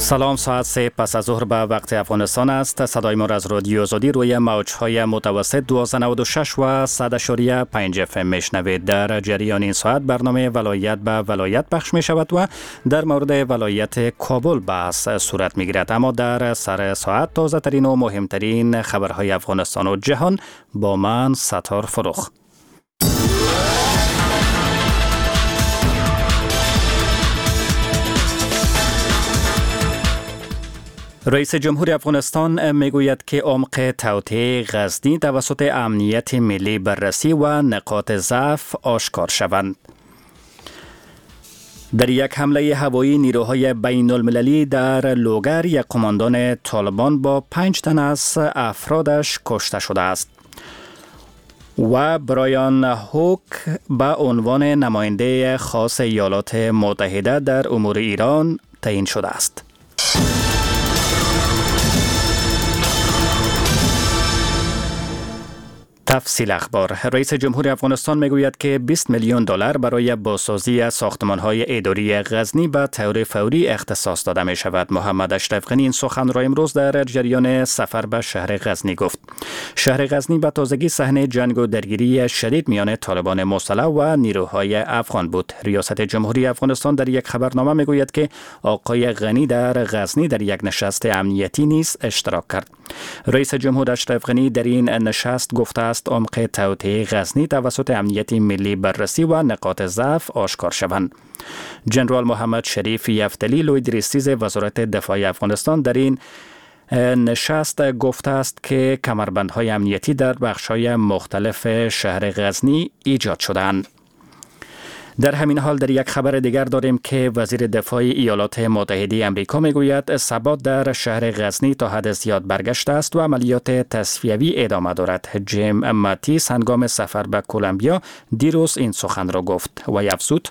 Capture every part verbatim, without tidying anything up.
سلام، ساعت سه پس از ظهر به وقت افغانستان است. صدای ما از رادیو آزادی روی موج‌های متوسط دویست و نود و شش و صد و پنج اف ام میشنوید. در جریان این ساعت برنامه ولایت به ولایت پخش می شود و در مورد ولایت کابل بحث صورت می گیرد. اما در سر ساعت تازه ترین و مهمترین خبرهای افغانستان و جهان با من ستار فروخ. رئیس جمهور افغانستان میگوید که عمق توطئه غزنی توسط امنیت ملی بررسی و نقاط ضعف آشکار شوند. در یک حمله هوایی نیروهای بین المللی در لوگر یک قماندان طالبان با پنج تن از افرادش کشته شده است. و برایان هوک به عنوان نماینده خاص ایالات متحده در امور ایران تعیین شده است. تفصیل اخبار. رئیس جمهور افغانستان میگوید که بیست میلیون دلار برای بازسازی ساختمان‌های اداری غزنی به طور فوری اختصاص داده می شود. محمد اشرف غنی این سخن را امروز در جریان سفر به شهر غزنی گفت. شهر غزنی به تازگی صحنه جنگ و درگیری شدید میان طالبان مسلح و نیروهای افغان بود. ریاست جمهوری افغانستان در یک خبرنامه میگوید که آقای غنی در غزنی در یک نشست امنیتی نیز اشتراک کرد. رئیس جمهور اشرف غنی در این نشست گفته است عمق توطئه غزنی توسط امنیت ملی بررسی و نقاط ضعف آشکار شوند. جنرال محمد شریف یفتلی لوی رئیس وزارت دفاع افغانستان در این نشست گفته است که کمربندهای امنیتی در بخش‌های مختلف شهر غزنی ایجاد شدند. در همین حال در یک خبر دیگر داریم که وزیر دفاع ایالات متحده آمریکا میگوید ثبات در شهر غزنی تا حد زیاد برگشته است و عملیات تصفیوی ادامه دارد. جیم ماتیس هنگام سفر به کلمبیا دیروز این سخن را گفت و افزود: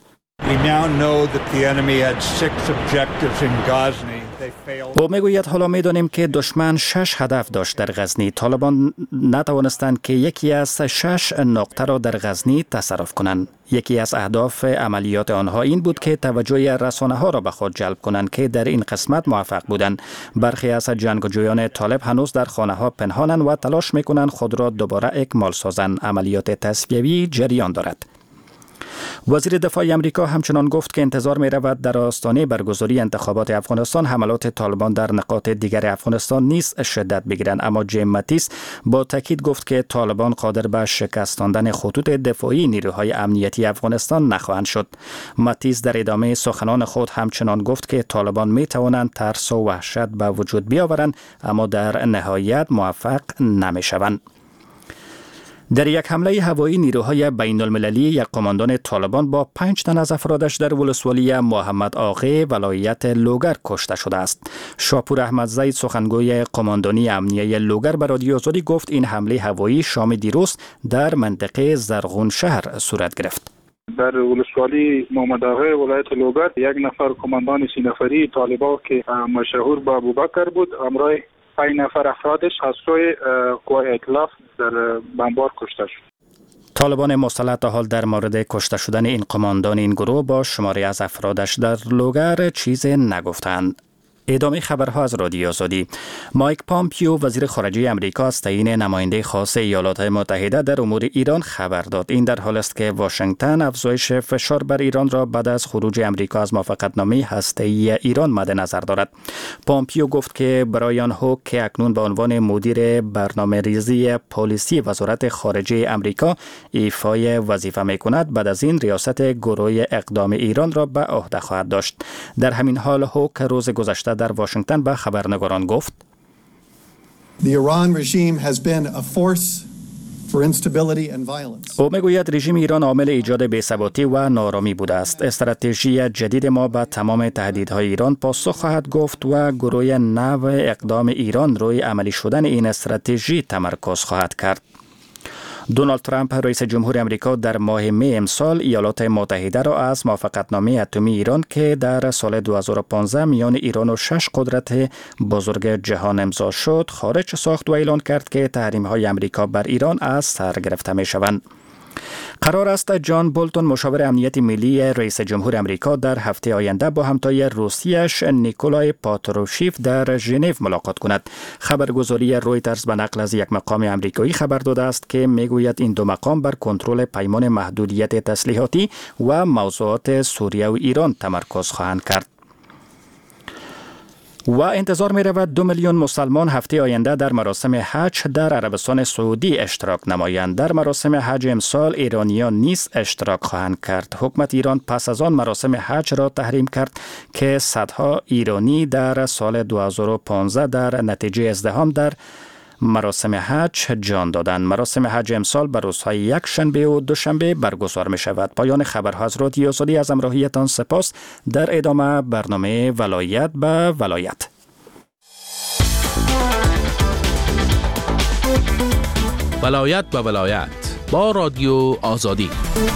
او میگوید حالا میدانیم که دشمن شش هدف داشت در غزنی. طالبان نتوانستند که یکی از شش نقطه را در غزنی تصرف کنند. یکی از اهداف عملیات آنها این بود که توجه رسانه ها را به خود جلب کنند که در این قسمت موفق بودند. برخی از جنگجویان طالب هنوز در خانه ها پنهانند و تلاش میکنند خود را دوباره اکمال سازند. عملیات تصفیوی جریان دارد. وزیر دفاع آمریکا همچنان گفت که انتظار می رود در آستانه برگزاری انتخابات افغانستان حملات طالبان در نقاط دیگر افغانستان نیز شدت بگیرند. اما جیم ماتیس با تاکید گفت که طالبان قادر به شکستاندن خطوط دفاعی نیروهای امنیتی افغانستان نخواهند شد. ماتیس در ادامه سخنان خود همچنان گفت که طالبان می توانند ترس و وحشت به وجود بیاورند اما در نهایت موفق نمی شوند. در یک حمله هوایی نیروهای بین المللی یک قماندان طالبان با پنج تن از افرادش در ولسوالی محمد آغا ولایت لوگر کشته شده است. شاپور احمدزی سخنگوی قماندانی امنیه لوگر به رادیو آزادی گفت این حمله هوایی شام دیروز در منطقه زرغون شهر صورت گرفت. در ولسوالی محمد آغا ولایت لوگر یک نفر قماندان سی نفری طالبان که مشهور به ابوبکر بود همراه پنج نفر افرادش از سوی قوای ائتلاف در بمبار کشته شد. طالبان مسلح تا حال در مورد کشته شدن این قماندان این گروه با شماری از افرادش در لوگر چیز نگفتند. ادامه خبرها از رادیو آزادی. مایک پامپیو وزیر خارجه امریکا از تعیین نماینده خاص ایالات متحده در امور ایران خبر داد. این در حالی است که واشنگتن افزایش فشار بر ایران را بعد از خروج امریکا از موافقتنامه هسته‌ای ایران مد نظر دارد. پامپیو گفت که برایان هوک که اکنون به عنوان مدیر برنامه‌ریزی پلیسی وزارت خارجه امریکا ایفای وظیفه می‌کند بعد از این ریاست گروه اقدام ایران را به عهده خواهد داشت. در همین حال هوک روز گذشته در واشنگتن به خبرنگاران گفت: او میگوید رژیم ایران عامل ایجاد بی‌ثباتی و نارامی بوده است. استراتژی جدید ما به تمام تهدیدهای ایران پاسخ خواهد گفت و گروه نو اقدام ایران روی عملی شدن این استراتژی تمرکز خواهد کرد. دونالد ترامپ رئیس جمهور امریکا در ماه می امسال ایالات متحده را از موافقتنامه اتمی ایران که در سال دو هزار و پانزده میان ایران و شش قدرت بزرگ جهان امضا شد خارج ساخت و اعلان کرد که تحریم‌های امریکا بر ایران از سر گرفته می‌شوند. قرار است جان بولتون مشاور امنیت ملی رئیس جمهور امریکا در هفته آینده با همتای روسیش نیکولای پاتروشیف در ژنو ملاقات کند. خبرگزاری رویترز به نقل از یک مقام امریکایی خبر داده است که میگوید این دو مقام بر کنترل پیمان محدودیت تسلیحاتی و موضوعات سوریه و ایران تمرکز خواهند کرد. و انتظار می رود دو میلیون مسلمان هفته آینده در مراسم حج در عربستان سعودی اشتراک نمایند. در مراسم حج امسال ایرانیان نیز اشتراک خواهند کرد. حکومت ایران پس از آن مراسم حج را تحریم کرد که صدها ایرانی در سال دو هزار و پانزده در نتیجه ازدحام در مراسم حج جان دادند. مراسم حج امسال بر روزهای یک شنبه و دوشنبه برگزار می شود. پایان خبرها از رادیو آزادی. از همراهیتان سپاس. در ادامه برنامه ولایت به ولایت. ولایت به ولایت با رادیو آزادی.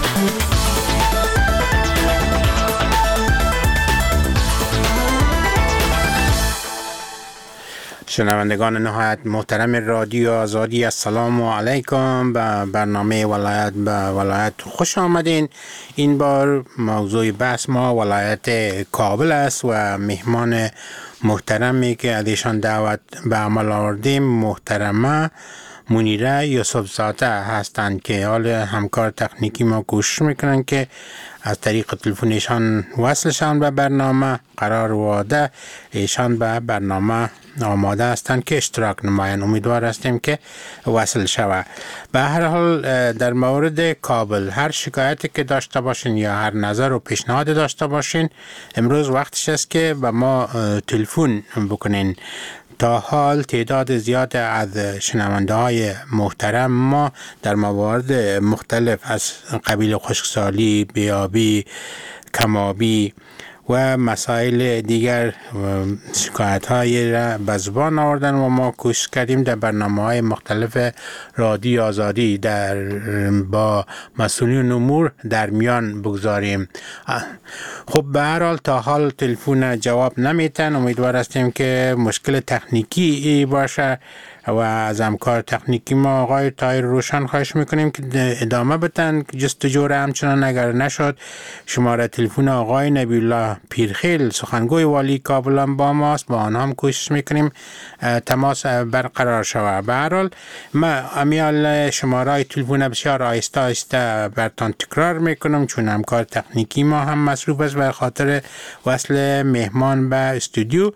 شنوندگان نهایت محترم رادیو آزادی، السلام علیکم. به برنامه ولایت به ولایت خوش آمدین. این بار موضوع بحث ما ولایت کابل است و مهمان محترمی که ازشان دعوت به عمل آوردیم محترمه منیره یوسف زاده هستند که حال همکار تکنیکی ما کوشش میکنن که از طریق تلفنشان وصل شوند به برنامه. قرار واده ایشان به برنامه آماده هستند که اشتراک نمایند. امیدوار هستیم که وصل شود. به هر حال در مورد کابل هر شکایتی که داشته باشین یا هر نظر و پیشنهاد داشته باشین، امروز وقتش است که به ما تلفن بکنین. تا حال تعداد زیاد از شنونده های محترم ما در موارد مختلف از قبیل خشکسالی، بیابی، کمابی و مسائل دیگر شکایت های را به زبان آوردن و ما کوشش کردیم در برنامه های مختلف رادیو آزادی در با مسئولین امور در میان بگذاریم. خب به هر حال تا حال تلفن جواب نمیتن. امیدوار هستیم که مشکل تکنیکی باشه و از همکار تکنیکی ما آقای طاهر روشن خواهش میکنیم که ادامه بدن جستجو را. همچنان اگر نشد شماره تلفن آقای نبی الله پیرخیل سخنگوی والی کابل هم با ماست، با آنها هم کوشش میکنیم تماس برقرار شود. به هر حال ما امیال شماره تلفن بسیار آهسته آهسته برتان تکرار میکنم چون همکار تکنیکی ما هم مصروف است به خاطر وصل مهمان به استودیو.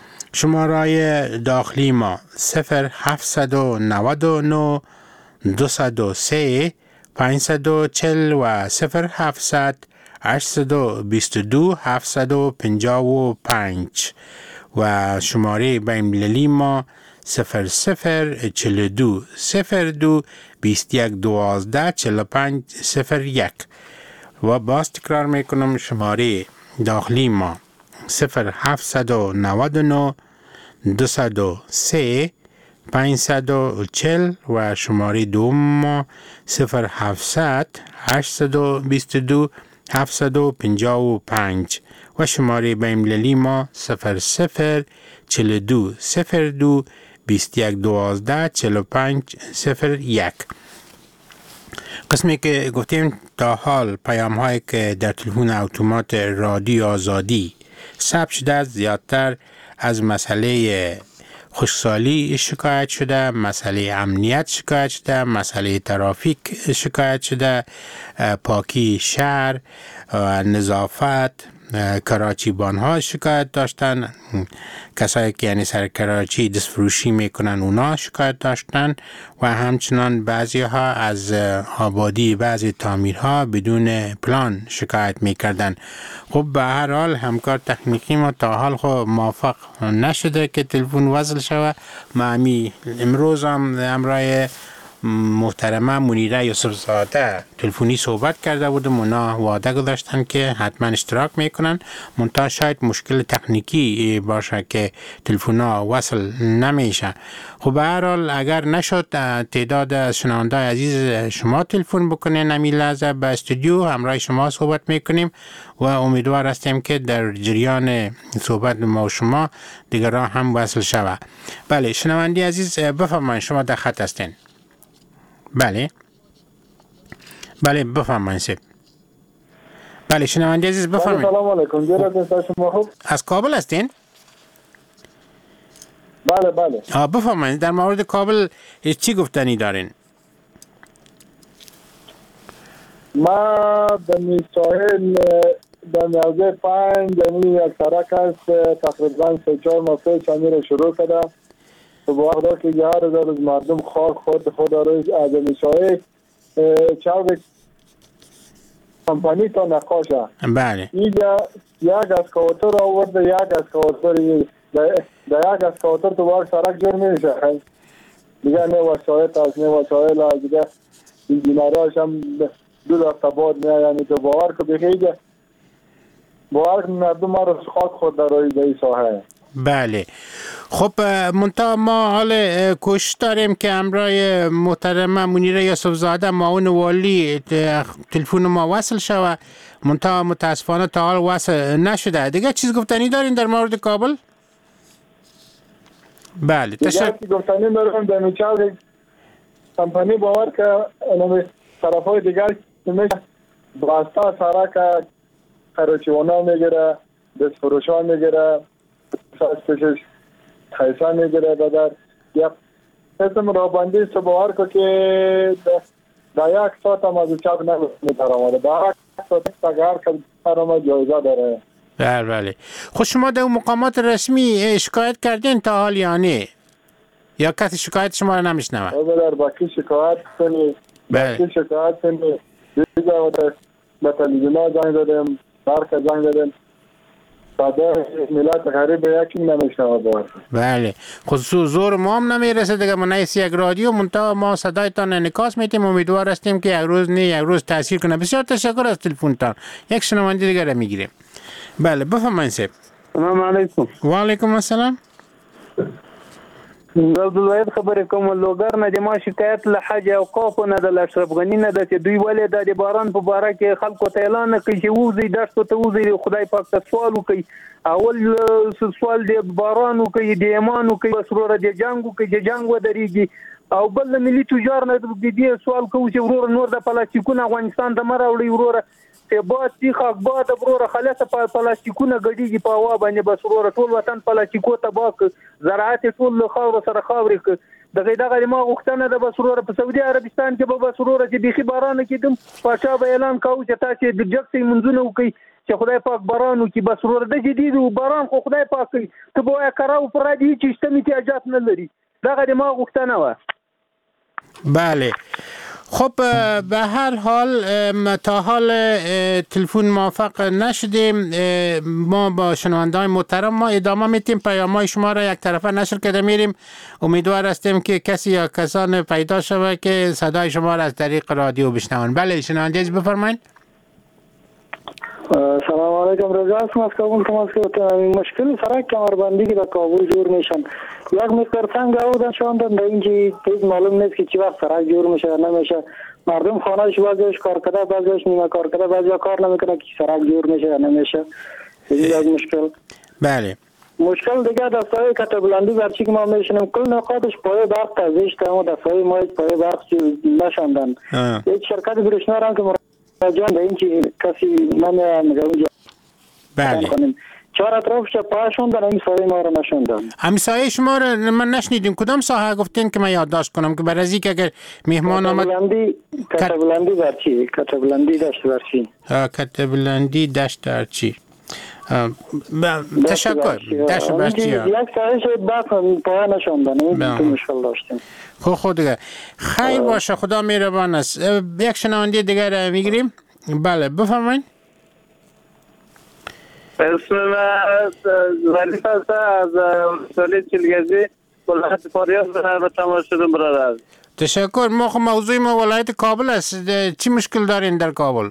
شماره داخلی ما صفر هفتصد و نود و نه دویست و سه پانصد و چهل و صفر هفتصد هشتصد و بیست و دو هفتصد و پنجاه و پنج و شماره بین‌المللی ما صفر صفر چهل و دو صفر دو بیست و یک دوازده چهل و پنج صفر یک و باز تکرار میکنم شماره داخلی ما صفر هفتصد و نود و نه دویست و سه پانصد و چهل و شماره دوم ما صفر هفتصد هشتصد و بیست و دو هفتصد و پنجاه و پنج و شماره بین‌المللی ما صفر صفر چهل و دو صفر دو بیست و یک دوازده چهل و پنج صفر یک. قسمی که گفتیم تا حال پیام هایی که در تلفن اتومات رادیو آزادی ثبت شده زیادتر از مسئله خشکسالی شکایت شده، مسئله امنیت شکایت شده، مسئله ترافیک شکایت شده، پاکی شهر، نظافت، کراچی بانها شکایت داشتن. کسایی که یعنی سر کراچی دست فروشی میکنن اونا شکایت داشتن و همچنان بعضی ها از آبادی بعضی تعمیرها بدون پلان شکایت میکردن. خب به هر حال همکار تکنیکی ما تا حال خب موفق نشده که تلفن وصل شود. معمی امروز هم امرای محترمه منیره یوسف زاده تلفنی صحبت کرده بودم. اونا وعده گذاشتن که حتما اشتراک میکنن، منتها شاید مشکل تکنیکی باشه که تلفن‌ها وصل نمیشه. خب به هر حال اگر نشد تعداد شنونده عزیز شما تلفن بکنین همین لحظه به استودیو همراه شما صحبت میکنیم و امیدوار هستیم که در جریان صحبت ما و شما دیگران هم وصل شود. بله شنونده عزیز بفرمایید، شما در خط هستین. بله بله بفرمایید سید. بله شنونده عزیز بفرمایید. سلام علیکم. جناب شما خوب؟ از کابل هستین؟ بله بله. آ بفرمایید در مورد کابل چی گفتنی دارین؟ ما در ساحل در موضع پنج یعنی یک سرک است تقریبا سه چهار ماه پیش امیر شروع کرده و با وقتا که هر هزار از مردم خاک خورد خود روی از ساحل چاو کمپانی تا نقاشه. بله. اینجا یک اسکواتر آورده یک اسکواتر در یک اسکواتر تو باید سرک جور میشه دیگه نه وسایت از نه وسایل از دیگه انجینراش هم دو دفعه بعد میاد یعنی تو باور که بخیجه باور که مردم ما رو خاک خود در روی در ساحه. بله. خب منتها ما حال کوشش داریم که امرای محترم منیره یوسف زاده معاون والی تلفن ما وصل شود منتها متاسفانه تا حال وصل نشده. دیگه چیز گفتنی دارین در مورد کابل؟ بله تشکر. دیگه گفتنی دارم در میچال کمپانی باور که طرفای دیگر میشه باستا سرک خرچوانا میگیره دست فروشان میگیره ساسپشش خیسا میگیره بدر یک قسم را بندی سو باور که در یک ساعت هم از چاپ نمیتر آمده در یک ساعت تگار که فرما جایزه داره. بله بله. خود شما در مقامات رسمی شکایت کردین تا حال یا نه؟ یا کسی شکایت شما را نمیشنوه؟ بدر باکی شکایت کنی باکی شکایت کنی دیگه به تلویزیون زنگ دادیم برکه زنگ دادیم ساده ملت غریب یکی نمیشنوه باید. بله خصوص زور ما هم نمیرسه دیگه ما نیست یک رادیو منتها ما صدایتان انعکاس میتیم امیدوار هستیم که یک روز نه یک روز تاثیر کنه. بسیار تشکر از تلفنتان. یک شنونده دیگه را میگیریم. بله بفرمایید سید. سلام علیکم. و علیکم السلام. عبدالواحد خبرې کوم لوګر نه د ما شکایت له حج اوقاف نه د اشرف غنی نه د دوی ولې د باران په باره کې خلکو ته اعلان کوي چې وځي دښتو ته وځي خدای پاک ته سوال وکړي اول سوال د باران وکړي د ایمان وکړي وسروره د جنگ وکړي چې جنگ ودرېږي او بل ملي تجار نه د دې سوال کوي چې ورور نور د پلاستیکونو افغانستان ته مراوړي ورور ته باد چې خاک باد ورور خلاص په پلاستیکونو غړيږي په هوا باندې بس ورور ټول وطن پلاستیکو ته باک زراعت ټول خاور سره خاورې دغه دغه ما غوښتنه د بس ورور په سعودي عربستان کې به بس ورور چې بيخي باران کېدم پاچا به اعلان کاوه چې تاسو د جګسي منځونه وکي چې خدای پاک باران وکي بس ورور د جديد باران خو خدای پاک کوي ته به کراو پر دې چې ستمي احتیاجات نه لري دغه ما غوښتنه و. بله خب به هر حال تا حال تلفن موفق نشدیم ما با شنونده‌های محترم ما ادامه میتیم پیام‌های شما را یک طرفه نشر کرده میریم امیدوار هستیم که کسی یا کسان پیدا شود که صدای شما را از طریق رادیو بشنوند. بله شنونده عزیز بفرمایید. سلام علیکم رضا هستم از کابل تماس مشکل سرک کمربندی که در کابل جور میشن یک مقدار سنگ آوردن شوندن در اینجی هیچ معلوم نیست که چی وقت سرک جور میشه یا نمیشه مردم خانهش بعضیش کار کرده بعضیش نیمه کار کرده بعضی کار نمیکنه که سرک جور میشه یا نمیشه این یک مشکل. بله مشکل دیگه دستای کته بلندی برچی که ما میشنیم کل نقاطش پای برق تزیشته و دستای ما پای برق نشوندن یک شرکت برشنار هم که جان به این که کسی نمیگه اونجا بله چهار اطرافش پاشون در این سایه ما رو نشوندن. هم سایه شما رو من نشنیدیم کدام ساحه گفتین که من یادداشت کنم که برای از که اگر مهمان آمد کتبلندی کتبلندی برچی کتبلندی دشت برچی کتبلندی دشت برچی تشکر دشت برچی یک سایه شد باید پایه نشوندن این تو مشکل داشتیم. خود خود دیگه خیر باشه خدا مهربان است. یک شنونده دیگر میگیریم. بله بفرمایید. اسم من ظریف است از ولایت چیلگزی ولایت فاریاب به تماس شدم برادر. تشکر. ما خب موضوع ما ولایت کابل است. چی مشکل دارین در کابل؟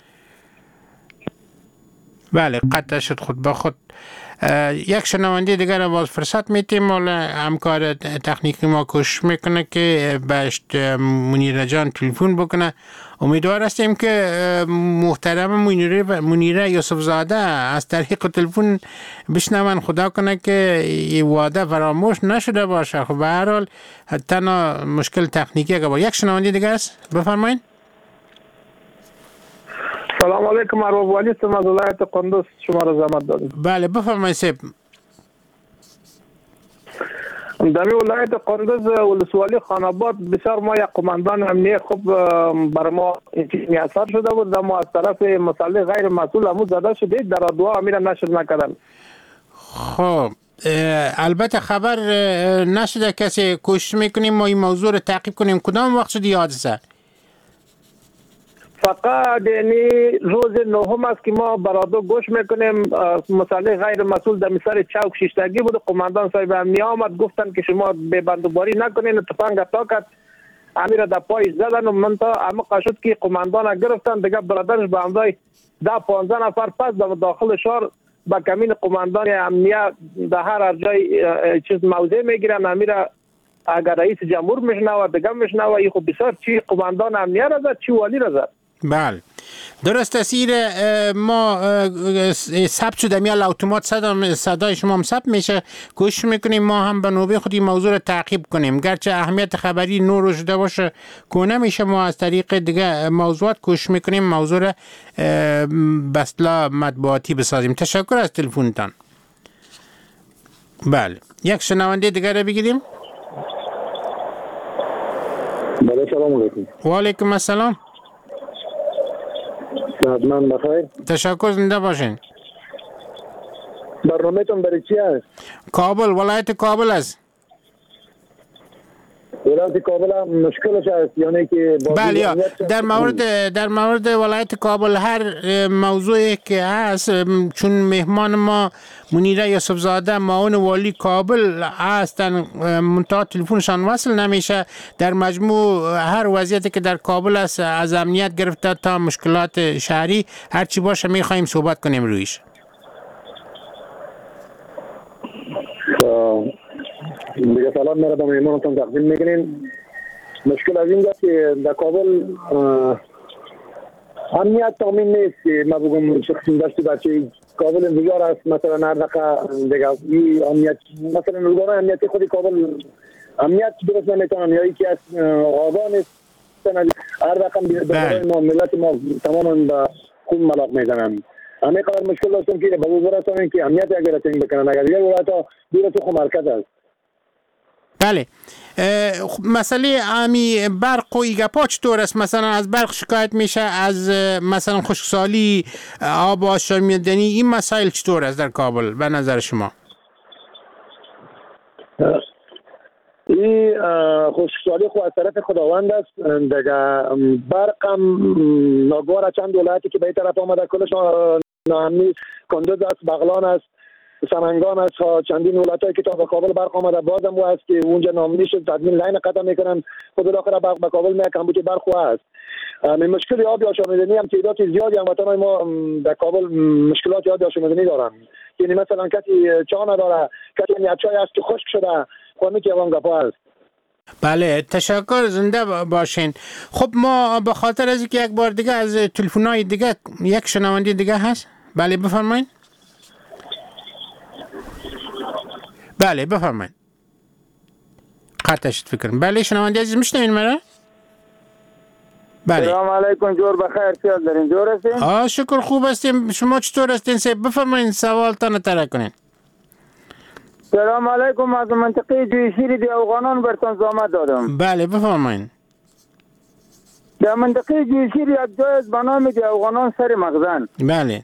بله قطع شد خود با خود. یک شنونده دیگر باز فرصت میتیم ولی همکار تکنیکی ما کوشش میکنه که بهش منیره جان تلفن بکنه. امیدوار هستیم که محترم منیره منیره یوسف زاده از طریق تلفن بشنون خدا کنه که این وعده فراموش نشده باشه. خب به هر حال تنها مشکل تکنیکی که با یک شنونده دیگر است بفرمایید. سلام علیکم. ارباب والی هستم از ولایت قندوز، شما را زحمت دادم. بله بفرمایید صاحب. در ولایت قندوز ولسوالی خاناباد بسیار ما یک قماندان امنیه خوب بر ما میسر شده بود، اما از طرف مسئله غیر مسئول امو زده شده در دعا امیر نشر نکردن. خب البته خبر نشده کسی کوشش میکنیم ما این موضوع رو تعقیب کنیم. کدام وقت شد این حادثه؟ فقط یعنی روز نهم است که ما برادر گوش میکنیم مسئله غیر مسئول در مثال چوک شیشتگی بود. قماندان صاحب امنیه آمد گفتن که شما به بندوباری نکنین، تفنگ تا کرد امیر در پایش زدن و من تا عمق شد که قماندان گرفتن دیگه برادرش به همراه ده پانزده نفر پس در داخل شهر با کمین قماندان امنیه در هر جای چیز موضع میگیرن. امیر اگر رئیس جمهور میشنوه دیگه میشنوه این خب بسیار چی قماندان امنیه را زد چی والی را زد. بله درست است. ما ثبت شده میال اتومات صدا صدای شما هم ثبت میشه. کوشش میکنیم ما هم به نوبه خودی موضوع رو تعقیب کنیم، گرچه اهمیت خبری نور شده باشه که نمیشه ما از طریق دیگه موضوعات کوشش میکنیم موضوع رو به اصطلاح مطبوعاتی بسازیم. تشکر از تلفنتان. بله یک شنونده دیگه رو بگیریم. بله سلام علیکم. و علیکم السلام. من بخیر. تشکر، زنده باشین. برنامه تون برای چی است؟ کابل، ولایت کابل است. ولایت کابل مشکلش است یعنی که بله در مورد در مورد ولایت کابل هر موضوعی که هست، چون مهمان ما منیره یوسف زاده معاون والی کابل هستن منتها تلفنشان وصل نمیشه. در مجموع هر وضعیتی که در کابل است از امنیت گرفته تا مشکلات شهری هر چی باشه میخوایم صحبت کنیم رویش. دیگه سلام میره به مهمانتون تقدیم میکنین. مشکل از این است که در کابل امنیت تامین نیست که ما بگم شخصی داشتی بچه کابل انتظار است مثلا هر دقیقه دیگه این امنیت مثلا روزانه امنیتی خودی کابل امنیت درست نمیتونن یا یکی از آقا نیست هر رقم برای ما ملت ما تماما به خون ملاق میزنن. همه قدر مشکل داشتم که به وزارت هستم که امنیت اگر تنگ بکنن اگر دیگر ولایت ها دور تو مرکز است. بله مسئله امی برق و ایگپا چطور است؟ مثلا از برق شکایت میشه، از مثلا خشکسالی، آب آشامیدنی، این مسائل چطور است در کابل به نظر شما؟ این خشکسالی خود از طرف خداوند است. دیگه برق هم ناگوار چند ولایتی که به این طرف آمده کلش ناامنی کندوز است، بغلان است، سمنگان است، چندین ولایتایی که تا به کابل برق آمده بازم و است که اونجا ناامنی شد تدوین لاین قطع میکنن خود داخل برق به کابل میاد کمبود برق است. من مشکل آب آشامیدنی هم تعداد زیادی هموطنان ما در کابل مشکلات آب آشامیدنی دارن. یعنی مثلا کسی چا نداره، کسی نیچای است که خشک شده خونی که وان گپا است. بله تشکر، زنده باشین. خب ما به خاطر از اینکه یک بار دیگه از تلفن‌های دیگه یک شنونده دیگه هست. بله بفرمایید. بله بفرمایید. قطع شد فکرم. بله شنونده عزیز میشنوین مرا؟ بله. سلام علیکم، جور بخیر، خیال دارین؟ جور هستین؟ آه شکر خوب هستیم. شما چطور هستین؟ سه بفرمایید سوالتان طرح کنین. سلام علیکم، از منطقه جویشیری دی افغانان برتون زحمت دادم. بله بفرمایید. در منطقه جویشیری یک جای به نام دی افغانان سر مخزن. بله.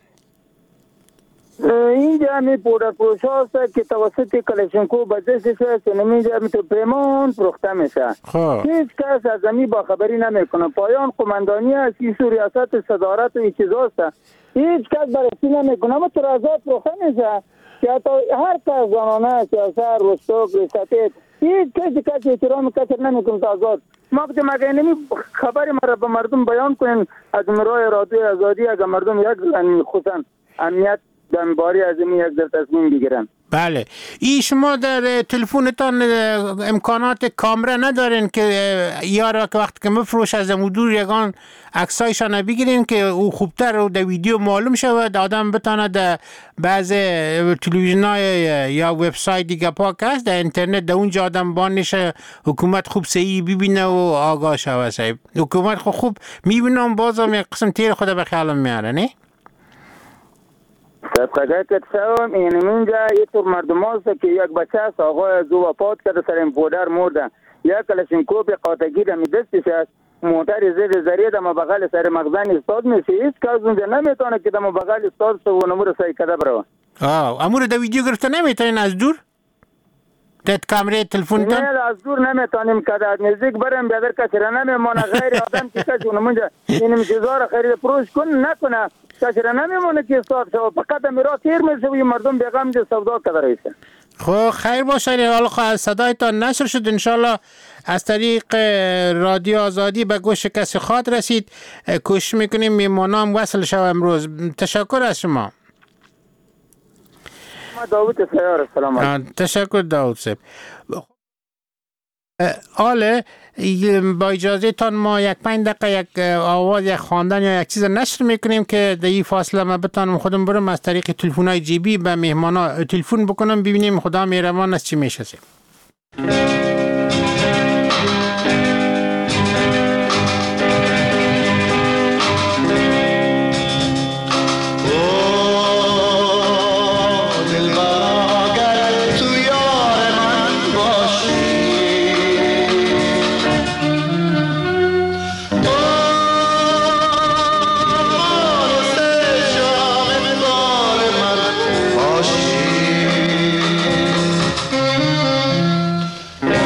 اینجا همی پودر فروش هست که توسط کلشنکو به دست است، اینجا همی تو پیمان فروخته میشه. هیچ کس از همی با خبری نمیکنه. پایان قماندانی است، این ریاست صدارت و این چیز هست، هیچ کس بررسی نمیکنه. اما ترازات فروخته میشه که هر کس زنانه سیاست رستوک ریاست هیچ کسی کسی احترام کسر نمیکنه. تازاد ما که مگه نمی خبری مرا به مردم بیان کنین از مرای رادیو آزادی اگر مردم یک خصوصا امنیت دنباری از این یک در تصمیم بگیرن. بله. ای شما در تلفنتان امکانات کامرا ندارین که یارا که وقت که مفروش از دور یگان عکسایشان بگیرین که او خوبتر و در ویدیو معلوم شود آدم بتانه در بعض تلویزیونای یا وبسایت دیگه پاک هست در اینترنت در اونجا آدم بانشه حکومت خوب صحیح ببینه و آگاه شود. صاحب حکومت خوب خوب میبینم بازم یک قسم تیر خود به خیالم میاره نه؟ صدقه که تساوم این منجا ایتور مردم هست که یک بچه هست آقای زو وفات کرده سر این پودر مرده یک کلشنکوب قاطگی دمی دستش هست موتر زیر زریه دم بغل سر مغزن استاد میشه هیچ که از اونجا نمیتونه که دم بغل استاد سو و نمور سایی کده برو. آه امور دا ویدیو گرفته نمیتونین از دور؟ دت کامره تلفن تان؟ نه از دور نمیتونیم که از نزدیک برم بیادر کسی را نمیمونه غیر آدم که کسی اونمونجا اینم چیزها خرید پروش کن نکنه کسی را نمیمونه که استاد شو فقط میرا تیر میشه و مردم بیغم جو سودا کده رئیسه. خب خیر باشه. حالا صدایتان نشر شد انشالله از طریق رادیو آزادی به گوش کسی خواد رسید. کوشش میکنیم میمانام وصل شو امروز. تشکر از شما. داوود سیار سلام علیکم. تشکر داوود صاحب. آله با اجازه تان ما یک پنج دقیقه یک آواز یک خواندن یا یک چیز نشر میکنیم که در این فاصله ما بتانم خودم برم از طریق تلفن‌های جیبی به مهمانا تلفن بکنم ببینیم خدا مهربان است چی میشه. Yeah.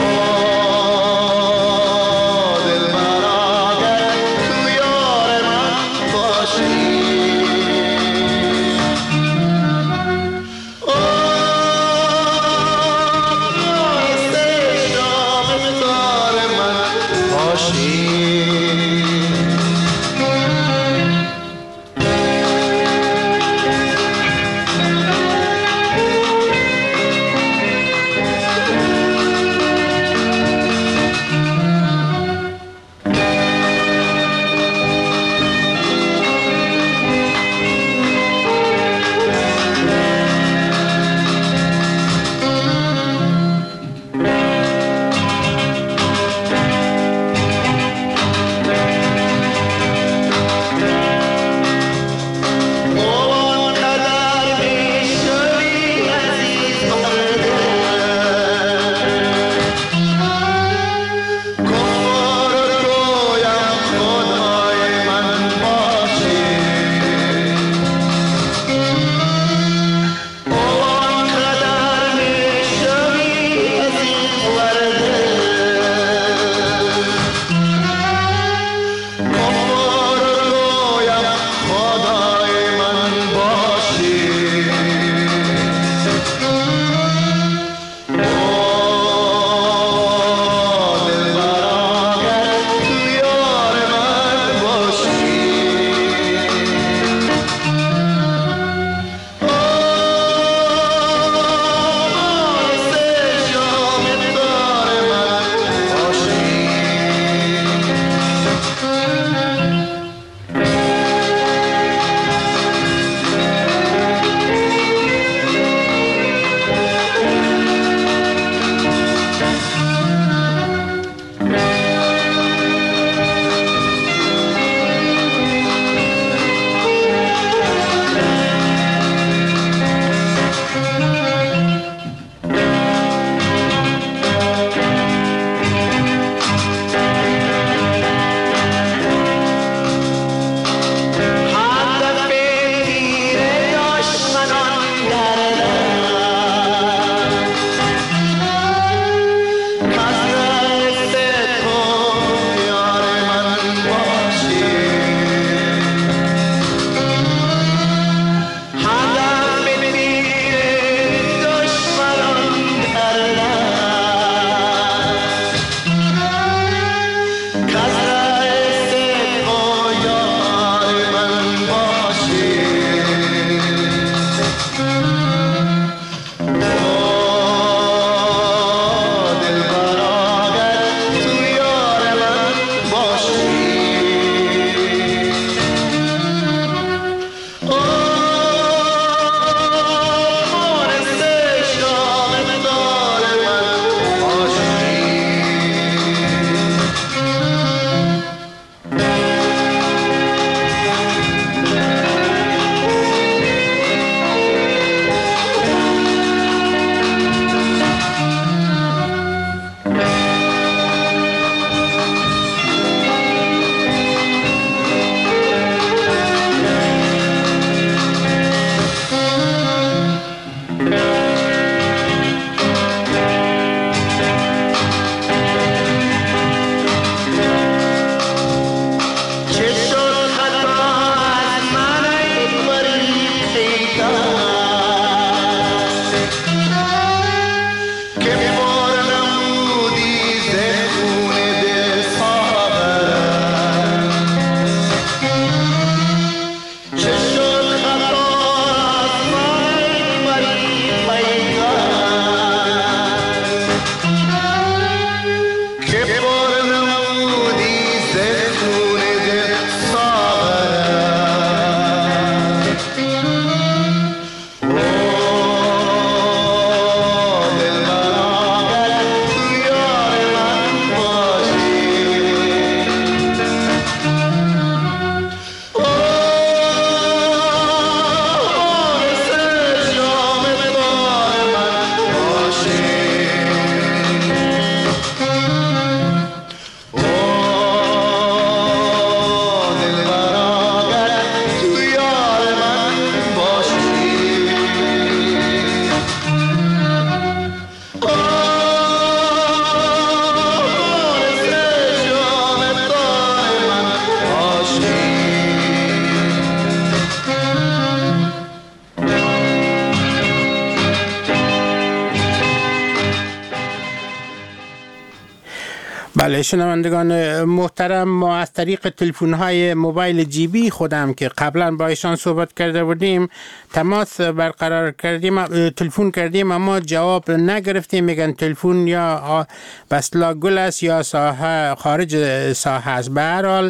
بله شنوندگان محترم، ما از طریق تلفن‌های موبایل جیبی خودم که قبلا با ایشان صحبت کرده بودیم تماس برقرار کردیم، تلفن کردیم اما جواب نگرفتیم. میگن تلفن یا بسلا گل است یا ساحه خارج ساحه است. به هر حال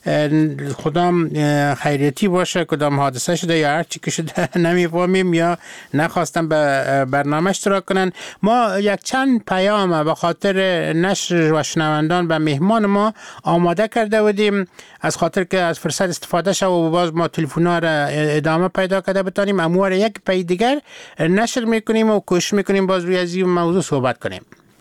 خدام خیریتی باشه، کدام حادثه شده یا هر چی که شده نمیفهمیم یا نخواستم به برنامه اشتراک کنن. ما یک چند پیام به خاطر نشر و شنوندان به مهمان ما آماده کرده بودیم، از خاطر که از فرصت استفاده شد و باز ما تلفن‌ها را ادامه پیدا کرده بتانیم، امور یک پی دیگر نشر میکنیم و کوشش میکنیم باز روی از این موضوع صحبت کنیم.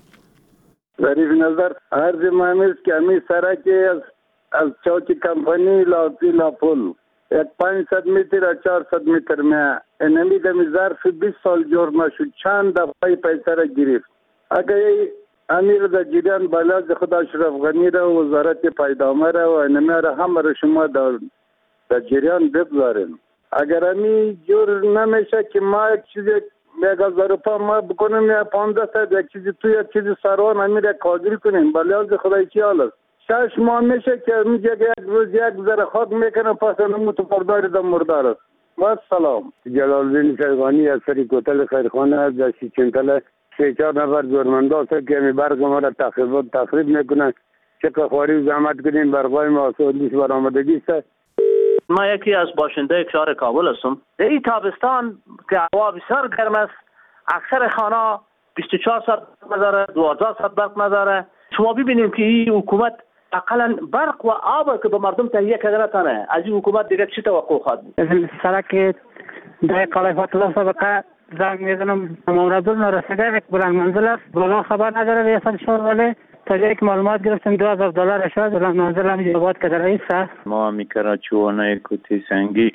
ظریف نظر عرض مهمیز که همی سرک از از چوک کمپانی لاپی لاپول یک پانصد متر یا چهارصد متر میں انمی دمی ظرف بیست سال جور نشد، چند دفعه پیسه را گرفت. اگر امیر در جریان بالاز خدا اشرف غنی را و وزارت پیدامه را و انمی را هم را شما در در جریان بگذاریم. اگر امی جور نمیشه که ما یک چیز یک هزار روپا ما بکنیم یا پانزده صد یک چیزی تو یک چیزی سروان امیر یک قادری کنیم بالاز خدای چی حال است. شش ماه میشه که میگه یک روز یک ذره خاک میکنه پس نمو تو پرداری دا مردار است. با سلام. جلالدین شیخانی از سری کوتل خیرخانه در سیچنتل سه چهار نفر زورمنده است که می برگ ما را تخریب تخریب میکنن. چه خواری زحمت کنین برقای ما سودیش برآمدگی است. ما یکی از باشنده شهر کابل هستم. در این تابستان که هوا بسیار گرم است، اکثر خانه بیست و چهار ساعت نداره، دوازده ساعت برق نداره. شما ببینیم که این حکومت اقلا برق و آب که به مردم تهیه کرده نتانه، از این حکومت دیگه چی توقع خواهد بود؟ سرک در قلعه فتح سابقه زنگ میزنم مورد نرسیده یک بلند منزل است، بالا خبر نداره ریاست شهر ولی تا جایی که معلومات گرفتیم دو هزار دلار شد بلند منزل هم جوابات که در رئیس است. ما میکرا چوانه کوتی سنگی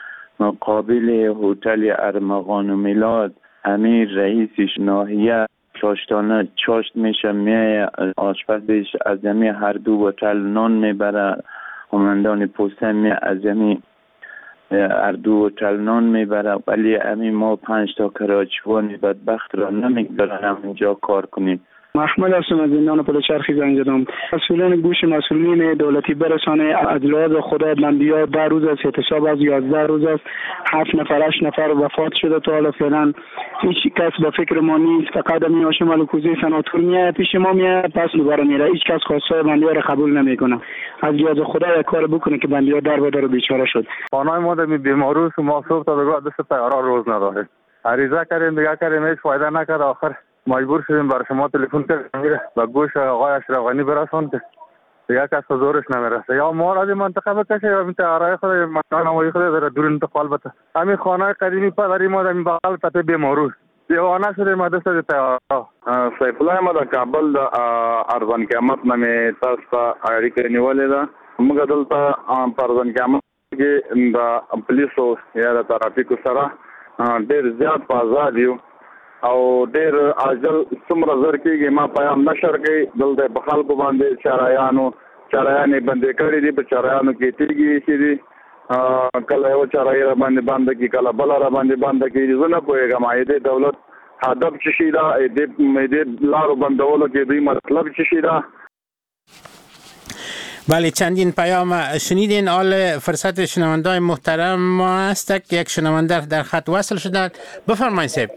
مقابل هتل ارمغان و میلاد امیر رئیسش ناحیه چاشتانه چاشت میشه میای آشپزش از زمین هر دو بوتل نان میبره، هماندان پوسته می از زمین هر دو بوتل نان میبره، ولی امی ما پنج تا کراچوانی بدبخت را نمیگذارن همینجا کار کنیم. محمد هستم از زندان پلچرخی زنگ زدم. مسئولین گوش مسئولین دولتی برسانه از لحاظ خدا بندیا ده روز است، اعتصاب از یازده روز است، هفت نفر هشت نفر وفات شده تا حالا فعلا هیچ کس با فکر ما نیست. فقط می هاشم الکوزی سناتور میاد پیش ما میاد پس دوباره میره، هیچ کس خواستای بندیا را قبول نمیکنه. از لحاظ خدا یک کار بکنه که بندیا در و در بیچاره شد. خانه ما در بیماری و ما صبح تا بگاه دست تیارا روز نداره. عریضه کردیم دیگه کردیم هیچ فایده نکرد، آخر مجبور شدیم برای شما تلفن کردیم و گوش آقای اشرف غنی برسون که دیگه کس زورش نمیرسه، یا ما از این منطقه بکشه یا این تیارای خود مکان خود در دور انتقال بده. همین خانه قدیمی پدری ما در این بغل پته بیماری دیوانه شدیم از دست تیارا. سیف الله ما در کابل د ارزان قیمت نامې تاسو ته اړیکه نیولې ده. موږ دلته په ارزان قیمت کې د پولیسو یا د ترافیکو سره ډېر زیات په آزاد یو او ډېر عاجل څومره زر کېږي ما پیام نشر کوي دلته په خلکو باندې چارایانو چارایانې بندې کړي دي، په چارایانو کې تیږي ایښي دي، کله یو چارایي را باندې بنده کړي کله بله را باندې بنده کړي. زه نه پوهېږم د دولت هدف چی شي دا د لارو بندولو کې دوی مطلب چی شي دا. بله چندین پیام شنیدین. آل فرصت شنوندای محترم ما است که یک شنونده در خط وصل شدن. بفرمایید صاحب.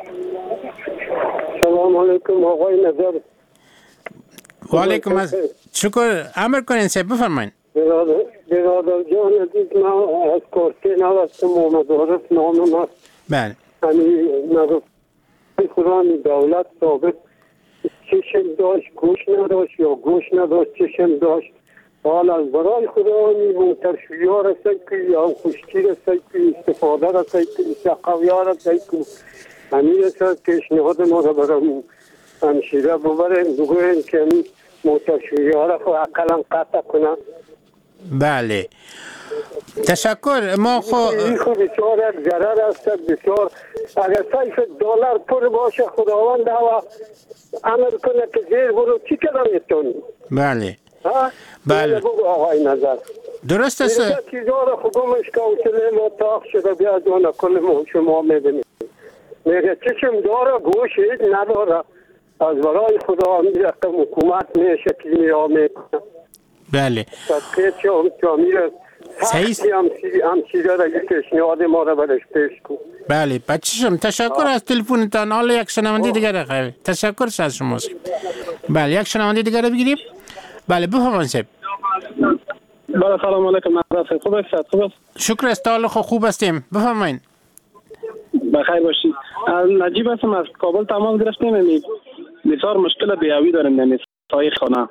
سلام علیکم آقای نظر. و علیکم از شکر. امر کنین صاحب بفرمایید. برادر جان عزیز ما از کارتین هستم محمد عارف نامم است. بله. یعنی نظر قرآن دولت ثابت چشم داشت گوش نداشت یا گوش نداشت چشم داشت. حال از برای خدا موترشویی ها رسید که یا خشکی رسید که استفاده رسید که سقوی ها رسید که همین رسید که اشنهاد ما را برای همشیره ببرین بگوین که همین موترشویی ها را خود اقلا قطع کنن. بله تشکر. ما خو این خود بسیار یک ضرر است بسیار. اگر سیف دلار پر باشه خداوند هوا امر کنه که زیر برو چی کدام میتونی؟ بله بله بگو آقای نظر درست است. این چیزها را خودمش که اوچله ما تاق شده بیا جانا کل ما شما میبینید میگه چشم داره گوش هیچ نداره از برای خدا میره حکومت میشه که میامه بله صدقه چه میره سعید هم هم چیزا را پیشنهاد ما را برش پیش کن. بله بچه‌شم تشکر از تلفنتان. حالا یک شنونده دیگر را تشکر از شما. بله یک شنونده دیگر را بگیریم. بله بفرمایید صاحب. بله سلام علیکم. نظر خوب است؟ خوب است. شکر است حال خوب هستیم. بفرمایید. بخیر باشید. نجیب هستم از کابل تماس گرفتیم. می بسیار مشکل بیاوی داریم نمی سایه خانه.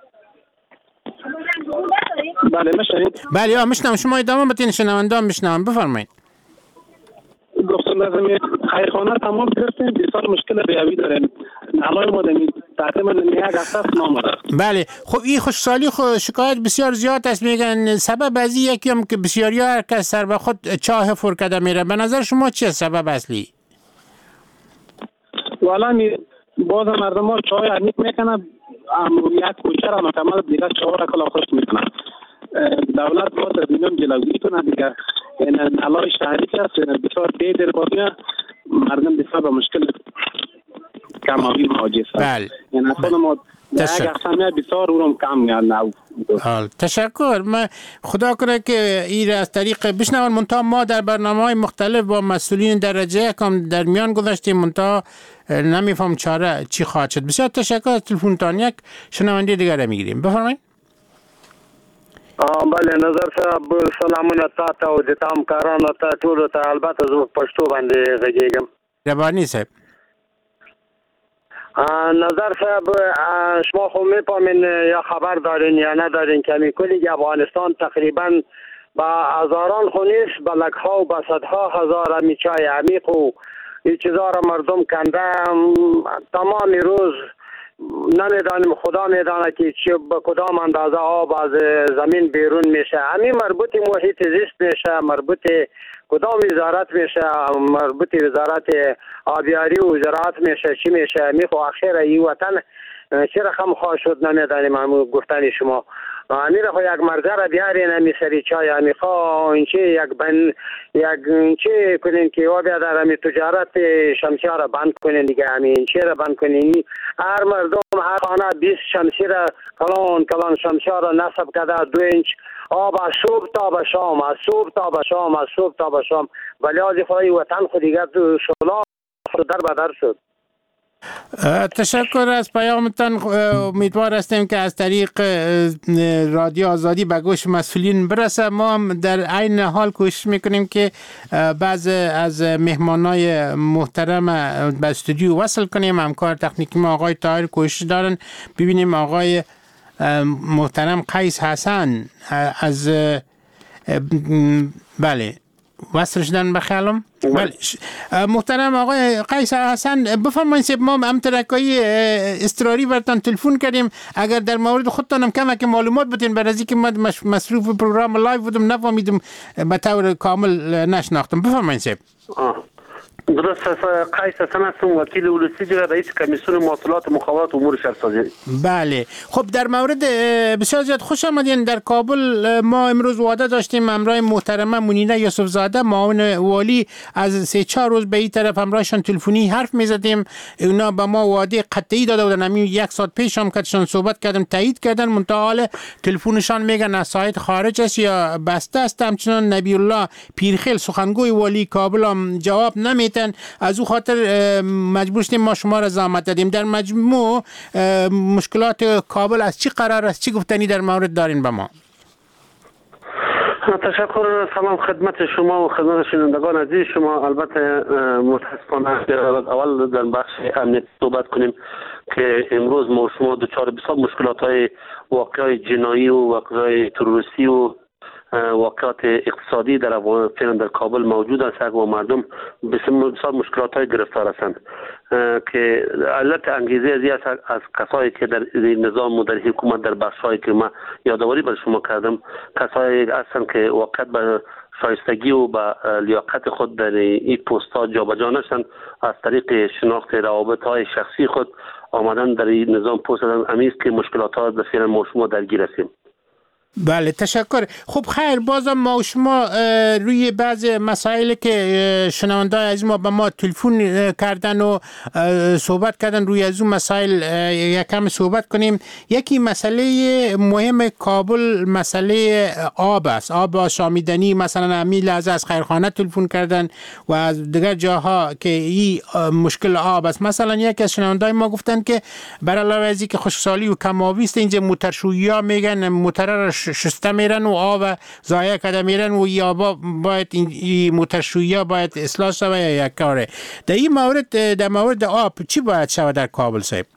بله میشنید؟ بله یا میشنم. شما ادامه بدین شنونده میشنم. بفرمایید. گفتم لازم خیرخانه تمام گرفتیم بسیار مشکل بیاوی داریم. علای ما دمی تقریبا یک هفته است نامده. بله خب این خوشحالی خود شکایت بسیار زیاد است. میگن سبب از یکی هم که بسیاری هر کس سر به خود چاه فور کرده میره. به نظر شما چیه سبب اصلی؟ والا باز مردم ها چای عمیق میکنه یک کوچه را مکمل دیگر چاه را کلا خوش میکنه. دولت باز از اینم جلوگیری کنه دیگر. این علای شهری که است بسیار دیر بازیه مردم بسیار به مشکل کمابی مواجه است. بله. این اصلا ما یک اقسامیه بسیار اونم کم میاد. حال تشکر. من خدا کنه که این از طریق بشنون. منتها ما در برنامه‌های مختلف با مسئولین درجه کم در میان گذاشتیم منتها نمیفهم چاره چی خواهد شد. بسیار تشکر از تلفنتان. یک شنونده دیگر میگیریم. بفرمایید. بله نظر صاحب سلامونه تاسو او د تام کارانو ته ټول ته البته زه پښتو باندې غږیږم. ربانی صاحب نظر صاحب شما خو میفهمین یا خبر دارین یا ندارین که می کلی افغانستان تقریبا با هزاران خو نیست با لکها و با صدها هزار میچای عمیق و این چیزا را مردم کنده تمام روز نمیدانیم. خدا میدانه که چی به کدام اندازه آب از زمین بیرون میشه. همین مربوط محیط زیست میشه، مربوط کدام وزارت میشه، مربوط وزارت آبیاری و زراعت میشه، چی میشه. میخو آخر ای وطن چه رقم خواه شد نمیدانیم. همون گفتن شما امیر خو یک مرزه را بیارین همی سری چای همی خواه اینچه یک بند یک اینچه کنین که و بیادر همی تجارت شمسی را بند کنین دیگه. همی اینچه را بند کنین. هر مردم هر خانه بیست شمسی را کلان کلان شمسی را نصب کرده دو اینچ آب از صبح تا به شام، از صبح تا به شام، از صبح تا به شام. ولی از خدای وطن خود دیگر تو شلا در بدر شد. تشکر از پیامتان. امیدوار هستیم که از طریق رادیو آزادی به گوش مسئولین برسه. ما هم در عین حال کوشش میکنیم که بعض از مهمانای محترم به استودیو وصل کنیم. همکار تکنیکی ما آقای طاهر کوشش دارن. ببینیم آقای محترم قیس حسن از بله وصل شدن به خیالم. بله محترم آقای قیس حسن بفرمایید. ما هم ترکایی اضطراری براتون تلفن کردیم. اگر در مورد خودتان هم کمک معلومات بدین برای از اینکه من مصروف پروگرام لایو بودم نفهمیدم به طور کامل نشناختم. بفرمایید صاحب. درست است. قیس حسن هستم، وکیل ولسی جگه رئیس کمیسیون مواصلات مخابرات امور شهرسازی. بله خب در مورد بسیار زیاد خوش آمدین. در کابل ما امروز وعده داشتیم همراه محترمه منیره یوسف زاده معاون والی از سه چهار روز به این طرف همراهشان تلفنی حرف میزدیم. اونا به ما وعده قطعی داده بودن. همین یک ساعت پیش هم کاتشان صحبت کردم تایید کردن منتها حال تلفنشان میگن از سایت خارج است یا بسته است. همچنان نبی الله پیرخیل سخنگوی والی کابل هم جواب نمیده. از او خاطر مجبور شدیم ما شما را زحمت دادیم. در مجموع مشکلات کابل از چی قرار است؟ چی گفتنی در مورد دارین به ما؟ تشکر. سلام خدمت شما و خدمت شنوندگان عزیز شما. البته متاسفانه اول در بخش امنیت صحبت کنیم که امروز ما شما دچار بسیار مشکلات های واقعی جنایی و واقعی تروریستی و واقعات اقتصادی در افغانستان در کابل موجود است و مردم بسیار مشکلات های گرفتار هستند که علت انگیزه ازی است از کسایی که در نظام و در حکومت در بخشایی که ما یادآوری بر شما کردم کسایی هستند که واقعا به شایستگی و به لیاقت خود در این پست‌ها جابجا نشدند. از طریق شناخت روابط های شخصی خود آمدن در این نظام پست دادن. امیست که مشکلات ها بسیار ما شما درگیر هستیم. بله تشکر. خب خیر، بازم ما و شما روی بعض مسائلی که شنونده از ما به ما تلفن کردن و صحبت کردن روی از اون مسائل یکم صحبت کنیم. یکی مسئله مهم کابل مسئله آب است، آب آشامیدنی. مثلا امی لحظه از خیرخانه تلفن کردن و از دیگر جاها که این مشکل آب است. مثلا یکی از شنونده ما گفتن که برای علاوه از اینکه خشکسالی و کم‌آبی است، اینجا موتورشویی‌ها میگن موتور شسته میرن و آب ضایع کرده میرن و یا با باید این موتورشویی‌ها باید اصلاح شود یا یک کاره. در این مورد، در مورد آب چی باید شود در کابل صاحب؟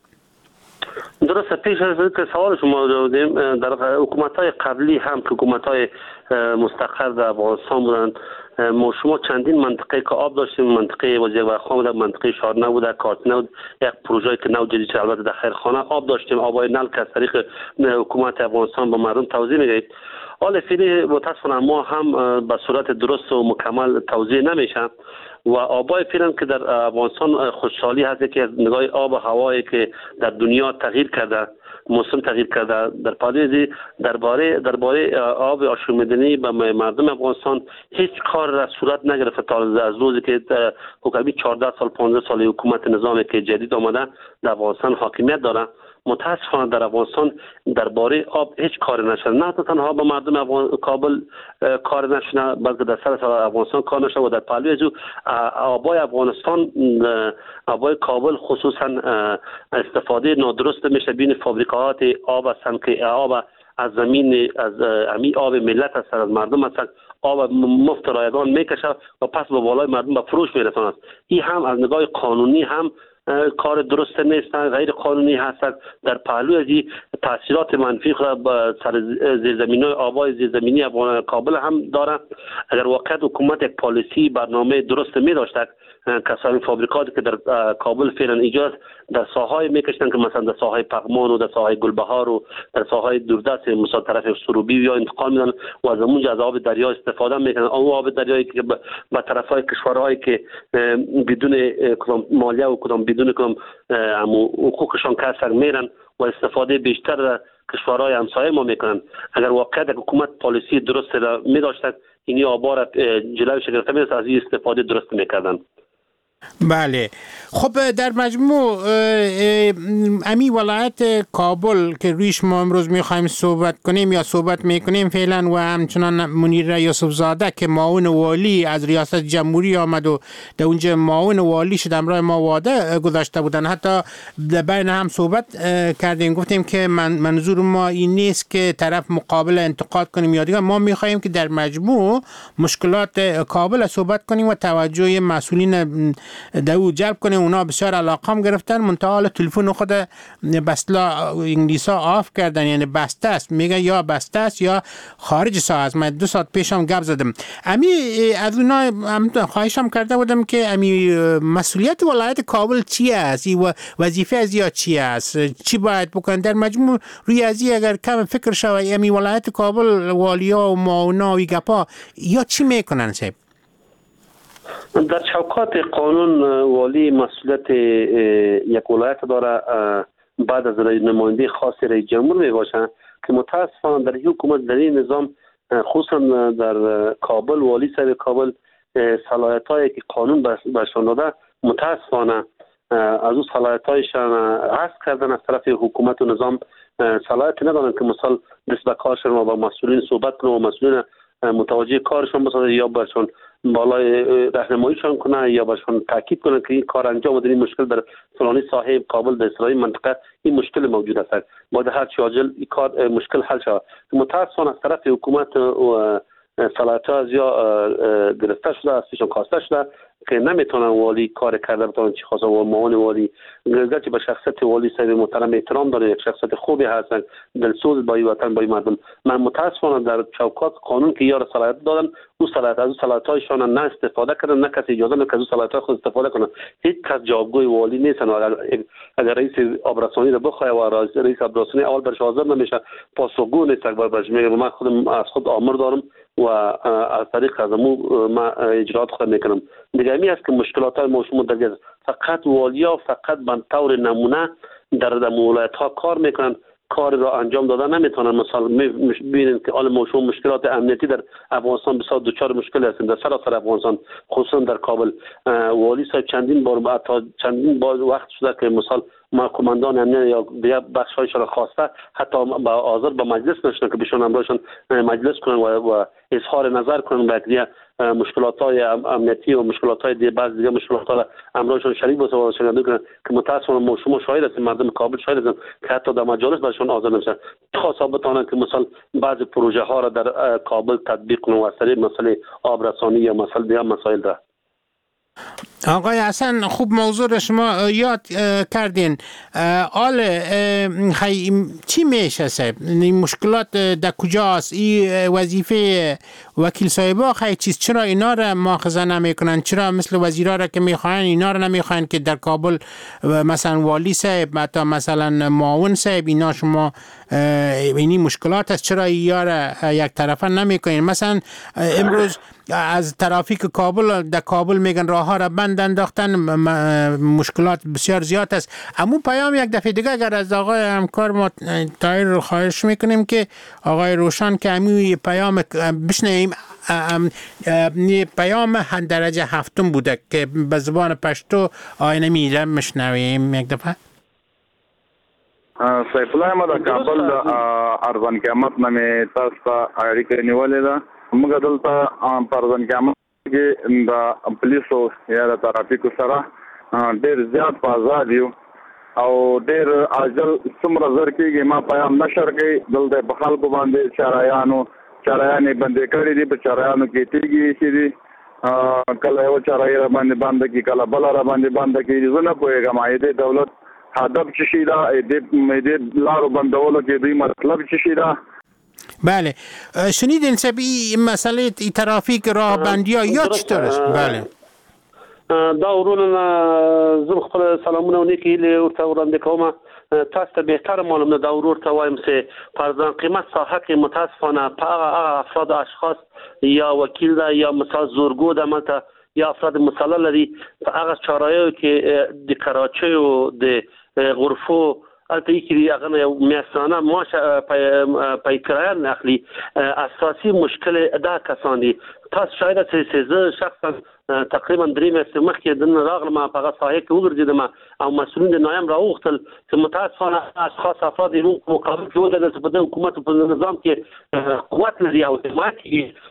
درسته. پیش از اینکه سوال شما دادیم، در حکومت‌های قبلی هم که حکومت‌های مستقر در افغانستان بودند، ما شما چندین منطقه که آب داشتیم، منطقه وزیر وقام بود، منطقه شارنه بود، کارتنه بود، یک پروژه که نو جدید شد. البته در خیرخانه آب داشتیم، آبای نل که از طریق حکومت افغانستان به مردم توزیع می‌گیرد. حال فعلی متاسفانه ما هم به صورت درست و مکمل توزیع نمیشه و آبای فعلا که در افغانستان خوشحالی هست که از نگاه آب و هوایی که در دنیا تغییر کرده، موسم تغییر کرده. در پادیزی درباره درباره آب آشامیدنی به مردم افغانستان هیچ کار را صورت نگرفته تا از روزی که حکومت چهارده سال پانزده سال حکومت نظامی که جدید آمده در افغانستان حاکمیت داره. متاسفانه در افغانستان درباره آب هیچ کار نشده. نه تنها به مردم افغان... کابل کار نشده، بلکه در سر افغانستان کار نشده و در پهلوی از آبای افغانستان، آبای کابل خصوصا استفاده نادرست میشه بین فابریکات آب هستند که آب از زمین، از امی آب ملت هست، از مردم هست، آب مفت رایگان میکشه و پس به بالای مردم به فروش میرساند. این هم از نگاه قانونی هم کار درست نیست، غیر قانونی هست. در پهلو از این تاثیرات منفی خود به سر زیرزمینی آبای زیرزمینی کابل هم داره. اگر واقعا حکومت یک پالیسی برنامه درست می داشته، کسانی فابریکاتی که در کابل فعلا ایجاد در ساحای میکشتن که مثلا در ساحای پغمان و در ساحای گلبهار و در ساحای دوردست مثلا طرف سروبی یا انتقال میدن و از اونجا از آب دریا استفاده میکنن. اون آب دریایی که به طرفای کشورهایی که بدون کدام مالیه و کدام بدون کدام حقوقشان کسر میرن و استفاده بیشتر کشورهای همسایه ما میکنن. اگر واقعا حکومت پالیسی درست را میداشتن، این آبا را جلوش گرفته میرسه، از این استفاده درست میکردن. بله. خب در مجموع امی ولایت کابل که رویش ما امروز میخوایم صحبت کنیم یا صحبت میکنیم فعلا و همچنان منیر یوسف زاده که معاون والی از ریاست جمهوری آمد و در اونجا معاون والی شد، امرای ما واده گذاشته بودن. حتی بین هم صحبت کردیم، گفتیم که من منظور ما این نیست که طرف مقابل انتقاد کنیم یا دیگه، ما میخوایم که در مجموع مشکلات کابل صحبت کنیم و توجه مسئولین دو جلب کنه. اونا بسیار علاقه گرفتن، منتها تلفن خود بسلا انگلیسا آف کردن، یعنی بسته است. میگه یا بسته است یا خارج ساعت است. من دو ساعت پیشم گپ زدم. امی از اونا خواهشم کرده بودم که امی مسئولیت ولایت کابل چی است، و وظیفه از یا چی است، چی باید بکنن در مجموع روی ازی اگر کم فکر شود امی ولایت کابل والیا و معاونا و گپا یا چی میکنن صاحب؟ در چوکات قانون والی مسئولیت یک ولایت داره بعد از نماینده خاص رئیس جمهور می باشه که متاسفانه در حکومت در این نظام خصوصا در کابل والی صاحب کابل صلاحیتایی که قانون برشان داده متاسفانه از اون صلاحیتایشان حذف کردن از طرف حکومت و نظام. صلاحیت ندارن که مثلا دست به کارشون و با مسئولین صحبت کنه و مسئولین متوجه کارشون بسازه یا برشون بالای راهنماییشان کنه یا برشون تاکید کنه که این کار انجام بدین، این مشکل در فلانی صاحب کابل در اسرائیل منطقه این مشکل موجود است، باید هر چی عاجل این کار مشکل حل شود. متاسفانه از طرف حکومت و صلاحیت‌ها از یا گرفته شده، ازشون خواسته شده که نمیتونن والی کار کرده بتونن چی خواسته و معاون والی گرچه به شخصیت والی صاحب محترم احترام داره، یک شخصیت خوبی هستن، دلسوز با وطن با مردم. من متاسفانه در چوکات قانون که یار صلاحیت دادن او صلاحیت از صلاحیت‌هایشان نه استفاده کردن، نه کسی اجازه نمیده از صلاحیت خود استفاده کنه. هیچ کس جوابگوی والی نیستن. اگر اگر رئیس آبرسانی رو بخواد و رئیس آبرسانی اول برش حاضر نمیشه پاسخگو نیست، برش میگه من خودم از خود آمر دارم و از طریق از مو ما اجرات خود میکنم. دیگه می است که مشکلات های موشوم در فقط والیا فقط به طور نمونه در ولایت ها کار میکنن کار را انجام دادن نمیتونن. مثلا میبینید که حال شما مشکلات امنیتی در افغانستان بسیار دچار مشکل هستند در سراسر افغانستان، خصوصا در کابل. والی صاحب چندین بار تا چندین بار وقت شده که مثلا ما کماندان امنیت یا دیگر بخشایش را خواسته حتی با حاضر به مجلس نشدن که بهشون امرایشان مجلس کنن و, و اظهار نظر کنن به دیگر مشکلات های امنیتی و مشکلات های دیگر بعض دیگر مشکلات ها امرایشان شریک باشه و شنیده کنن که متاسفانه ما شما شاهد هستیم، مردم کابل شاهد هستن که حتی در مجالس برشون حاضر نمیشن. خاصا بتونن که مثلا بعضی پروژه ها را در کابل تطبیق کنن و از طریق مسئله آب رسانی یا مسئله دیگر مسائل را. آقای حسن خوب موضوع را شما یاد کردین. آل چی میشه صاحب؟ این مشکلات در کجاست؟ این وظیفه وکیل صاحبا خیلی چیز، چرا اینا را مؤاخذه نمیکنن؟ چرا مثل وزیرا را که میخواین اینا را نمیخواین که در کابل مثلا والی صاحب حتی مثلا معاون صاحب اینا شما اینی مشکلات است، چرا اینا را یک طرفه نمیکنین؟ مثلا امروز از ترافیک کابل در کابل میگن راه ها را بند انداختن، مشکلات بسیار زیاد است. اما پیام یک دفعه دیگه اگر از آقای همکار ما تایر رو خواهش میکنیم که آقای روشن که امی پیام بشنویم. پیام درجه هفتم بوده که به زبان پشتو آینه میره مشنویم یک دفعه. سیف الله ما د کابل د اربن قیامت نامې تاسو ته اړیکه نیولې ده. موږ دلته په اربن قیامت کې د پولیسو یا د ترافیکو سره ډېر زیات په آزاد یو او ډېر عاجل څومره زر کېږي ما پیام نشر کوي. دلته په خلکو باندې چارایانو چارایانې بندې کړي دي، په چارایانو کې تیږي ایښي دي، کله یو چارایي را باندې بنده کړي کله بله را باندې بنده کړي. زه نه پوهېږم د دولت هدف چی شي دا د لارو بندولو کې دوی مطلب چی شي دا. بله شنیدین سبی مسئله ترافیک راه بندی ها یا چطور است؟ بله دا ورونه زه خپل سلامونه و نیکی هیلې ورته وړاندې کوم. تاسو ته بهتر معلوم ده دا ورور ته وایم چې فرضاً قیمت ساحه کې متاسفانه په هغه افراد اشخاص یا وکیل ده یا مثلا زورگو ده ملته یا افراد مسئله لري په هغه چارایو کې د کراچۍ و د غرفو البته یکی هغه میاشتانه معاش پای کرایه نه اخلي. اساسي مشکل دا کسان دي. تاسو شاید چې زه شخصا تقریبا درې میاشتې مخکې دننه راغلم په هغه ساحه کې وګرځېدم او مسؤلین د نایم راوغوښتل چې متاسفانه اشخاص افراد یې مقابل کې ودرېدل چې په دې حکومت په نظام کې قوت لري او حمایت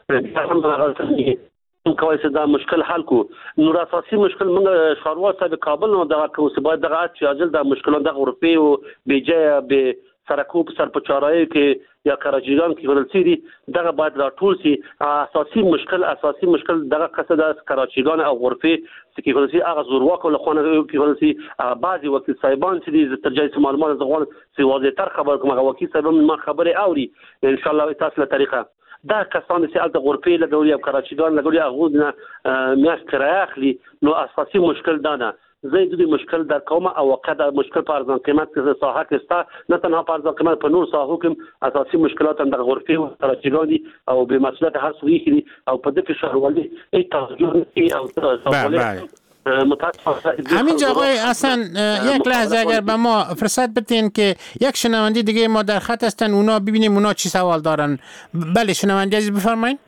کوي کوي چې دا مشکل حل کو. نو اساسي مشکل موږ شاروار صاحب کابل نو دغه کوڅه باید دغه چې اجل د مشکلات د غرفي او بیجه به سرکوب سر په چارای کې یا کراچیګان کې ورل سي دغه باید راټول سي. اساسي مشکل اساسي مشکل دغه قصد د کراچیګان او غرفي چې ورل سي هغه زورواکو له خونه کې ورل سي بعضي وکیل صاحبان چې د ترجمه معلومات زغون سي واضح تر خبر کوم وکیل صاحب ما خبره اوري ان شاء الله تاسو له طریقه دا کسان چې الته غرفي لګولي او کراچیګان لګولي هغه نه میاش کرایه اخلي. نو اساسي مشکل دا نه زه د دې مشکل در کوم او وقته مشکل په ارزان قیمت کې ساحه کې ستا نه تنها په ارزان قیمت په نور ساحو کې اساسي مشکلات هم د غرفي او کراچیګان دي او به مسئولیت هر څه دي او په دې کې شهروالي ای توجه او تاسو همین جا آقای حسن یک لحظه اگر به ما فرصت بدین که یک شنونده دیگه ما در خط هستن اونا ببینیم اونا چی سوال دارن. بله شنونده عزیز بفرمایید.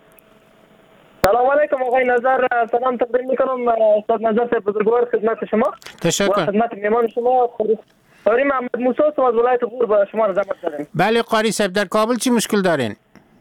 سلام علیکم آقای نظر، سلام تقدیم میکنم استاد نظر صاحب بزرگوار خدمت شما تشکر و خدمت میهمان شما. قاری محمد موسی از ولایت غور به شما زحمت داریم. بله قاری صاحب در کابل چی مشکل دارین؟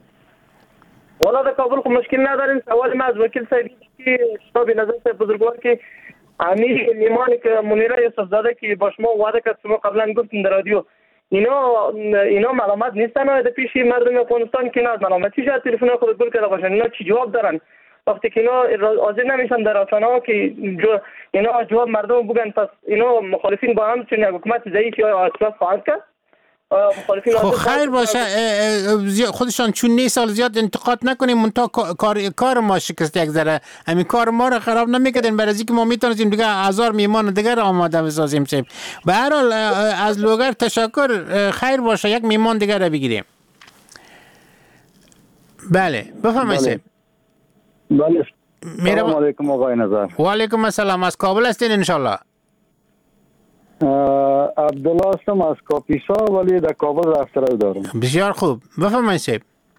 والا در کابل خب مشکل نداریم. سوال ما از وکیل صاحب که شما به نظر صاحب بزرگوار که امی میمانی که منیره یوسف زاده که با شما وعده کرد شما قبلا گفتین در رادیو اینا اینا معلومات نیستن و در پیش مردم افغانستان که نه معلوماتی شاید تلفن خود گل کرده باشن. اینا چی جواب دارن وقتی که اینا حاضر نمیشن در رسانه‌ها که اینا جواب مردم بگن؟ پس اینا مخالفین با هم چون حکومت ضعیف یا اساس خواهد کرد. خب خیر باشه خودشان چون نی سال زیاد انتقاد نکنیم منتها کار کار ما شکست یک ذره همین کار ما رو خراب نمیکردین برای اینکه ما میتونیم دیگه هزار میهمان دیگه آماده بسازیم. سیم به هر حال از لوگر تشکر. خیر باشه یک میهمان دیگه رو بگیریم. بله بفرمایید. بله سلام علیکم آقای نظر. و علیکم السلام. از کابل هستین ان شاء الله؟ عبدالله هستم از کاپیسا ولی در کابل رفترو دارم. بسیار خوب، بفرمایید صاحب.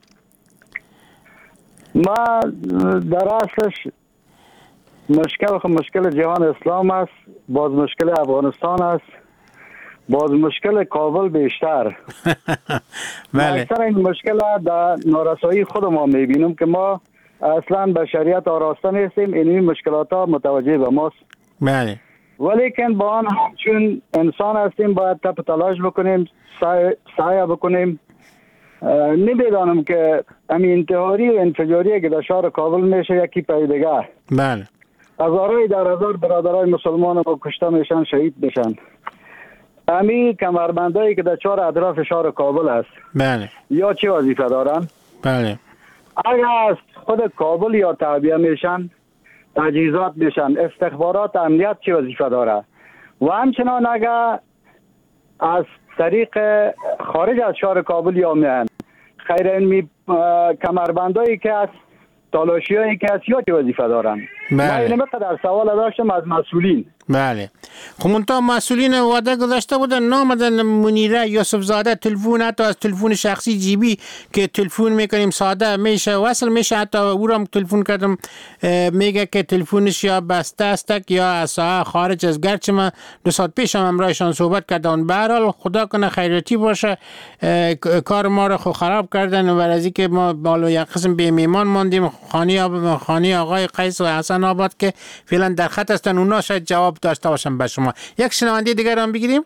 ما در اصلش مشکل خب مشکل جهان اسلام است، باز مشکل افغانستان است، باز مشکل کابل بیشتر. بله. اکثر این مشکل در نارسایی خود ما میبینیم که ما اصلا به شریعت آراسته نیستیم، این مشکلات ها متوجه به ماست. بله. ولیکن با آن چون انسان هستیم باید تپ تلاش بکنیم، سعی, سعی بکنیم. نمیدانم که همین انتحاری و انفجاری که در شهر کابل میشه یکی پای دیگه. بله. هزارای در هزار برادرای مسلمان با کشته میشن، شهید میشن. همین کمربندایی که در چهار اطراف شهر کابل است. بله. یا چه وظیفه دارن؟ بله. اگر از خود کابل یا تعبیه میشن، تجهیزات میشن، استخبارات امنیت چه وظیفه داره؟ و همچنان اگر از طریق خارج از شهر کابل یا میان خیر این کمربندایی که از تالاشی هایی که از یا چه وظیفه دارن؟ بله. من اینه در سوال داشتم از مسئولین. بله. خب منطقه مسئولین وعده گذاشته بودن نامدن منیره یوسف زاده تلفن، حتی از تلفن شخصی جیبی که تلفن میکنیم ساده میشه وصل میشه، حتی او را تلفن کردم میگه که تلفنش یا بسته است یا از ساعه خارج از، گرچه من دو ساعت پیش هم امرایشان صحبت کردن. به هر حال خدا کنه خیراتی باشه، کار ما رو خو خراب کردن و برای که ما بالو یک قسم به میمان ماندیم. خانه خانه آقای قیس و حسن آباد که فعلا در خط هستن، اونا شاید جواب داشته باشم به شما. یک شنونده دیگر هم بگیریم.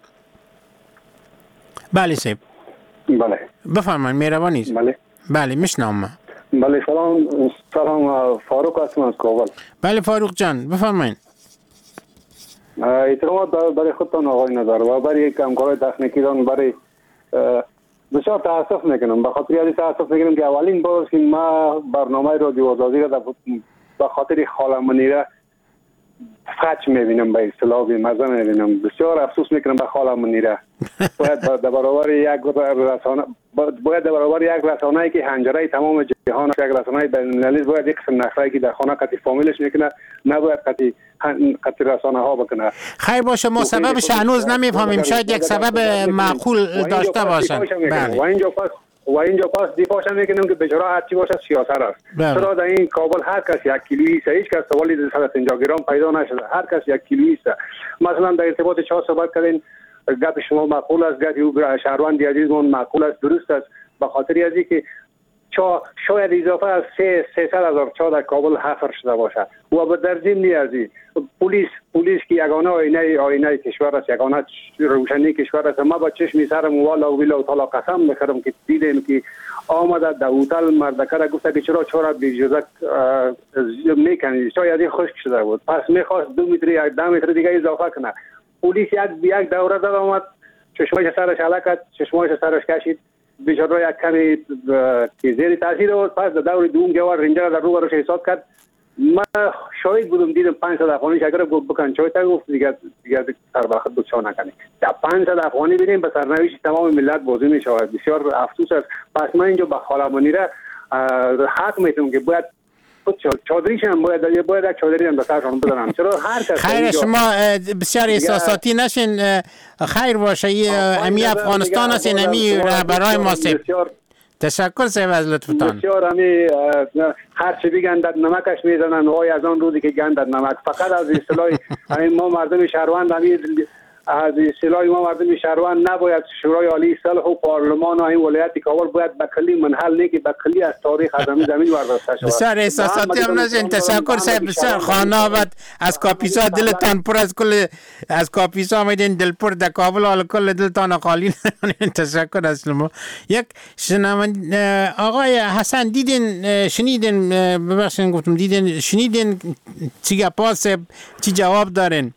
بله صاحب. بله. بفرمایید، مهربانی است. بله. بله میشنوم. بله سلام، سلام فاروق هستم از کابل. بله فاروق جان بفرمایید. احترامات برای خودتان آقای نظر و برای همکارای تکنیکی دان برای بسیار تاسف میکنم. به خاطر از تاسف میکنم که اولین بار است که ما برنامه رادیو آزادی را به خاطر خاله منیره فچ میبینم، به اصطلاح بی مزه میبینم. بسیار افسوس میکنم به خاله منیره. باید در برابر یک رسانه باید در برابر یک رسانه‌ای که حنجره تمام جهان است، یک رسانه بین‌المللی، باید یک قسم نخره‌ای که در خانه قطعی فامیلش میکنه، نباید قطعی قطعی رسانه ها بکنه. خیر باشه، ما سببش هنوز نمیفهمیم، شاید یک سبب معقول داشته باشن. بله. و اینجا پس و اینجا پس دیفاعش میکنیم که بیچاره هرچی باشه سیاست است. چرا در این کابل هر کس یک کیلویی است، هیچ کس سوالی در صد و پنجاه گرم پیدا نشده، هر کس یک کیلویی است. مثلا در ارتباط چهار صحبت کردین، گپ شما معقول است، گپ او شهروند عزیزمون معقول است، درست است. به خاطر از اینکه چا شاید اضافه از سیصد هزار چا در کابل حفر شده باشه و به در ضمن نیازی پلیس پلیس که یگانه آینه آینه کشور است، یگانه روشنی کشور است. ما با چشم سرم والا و بیلا تعالی قسم میخورم که دیدیم که آمده در هتل مردکه را گفته که چرا چرا بی اجازه میکنید، شاید خشک شده بود، پس میخواست دو متر یک دو متر دیگه اضافه کنه. پلیس یک یک دوره زد آمد، چشمایش سرش علکت، چشمایش سرش کشید، بیچاره یک کمی که زیر تاثیر بود. پس در دور دوم گوار رنجر در رو برش حساب کرد. من شاید بودم، دیدم پانصد افغانی شکر گفت بکن چای تا گفت دیگه دیگه سر بخت بود چا نکنی. در پانصد افغانی بینیم به سرنوشت تمام ملت بازی می شود. بسیار افسوس است. پس من اینجا به خاله منیره حق میتونم که باید چادریش هم باید باید یک چادری هم به سرشان بزنم. چرا هر کس خیر شما بسیار احساساتی نشین. خیر باشه، امی افغانستان است، امی رهبرای ما سید. تشکر صاحب از لطفتان. بسیار امی هر چی بگن در نمکش میزنن، وای از آن روزی که گند در نمک. فقط از اصطلاح ما مردم شهروند امی از اصطلاح ما مردم شهروند نباید شورای عالی صلح و پارلمان و این ولایت کابل باید به کلی منحل نه که به کلی از تاریخ از زمین زمین برداشته شود. بسیار احساساتی هم نشین. تشکر صاحب. بسیار خانابت از کاپیسا، دلتان پر از کل از کاپیسا آمدین، دل پر در کابل حال کل دلتان خالی. تشکر از شما. یک شنونده آقای حسن دیدین شنیدین ببخشید گفتم دیدین شنیدین چی پاس چی جواب دارین؟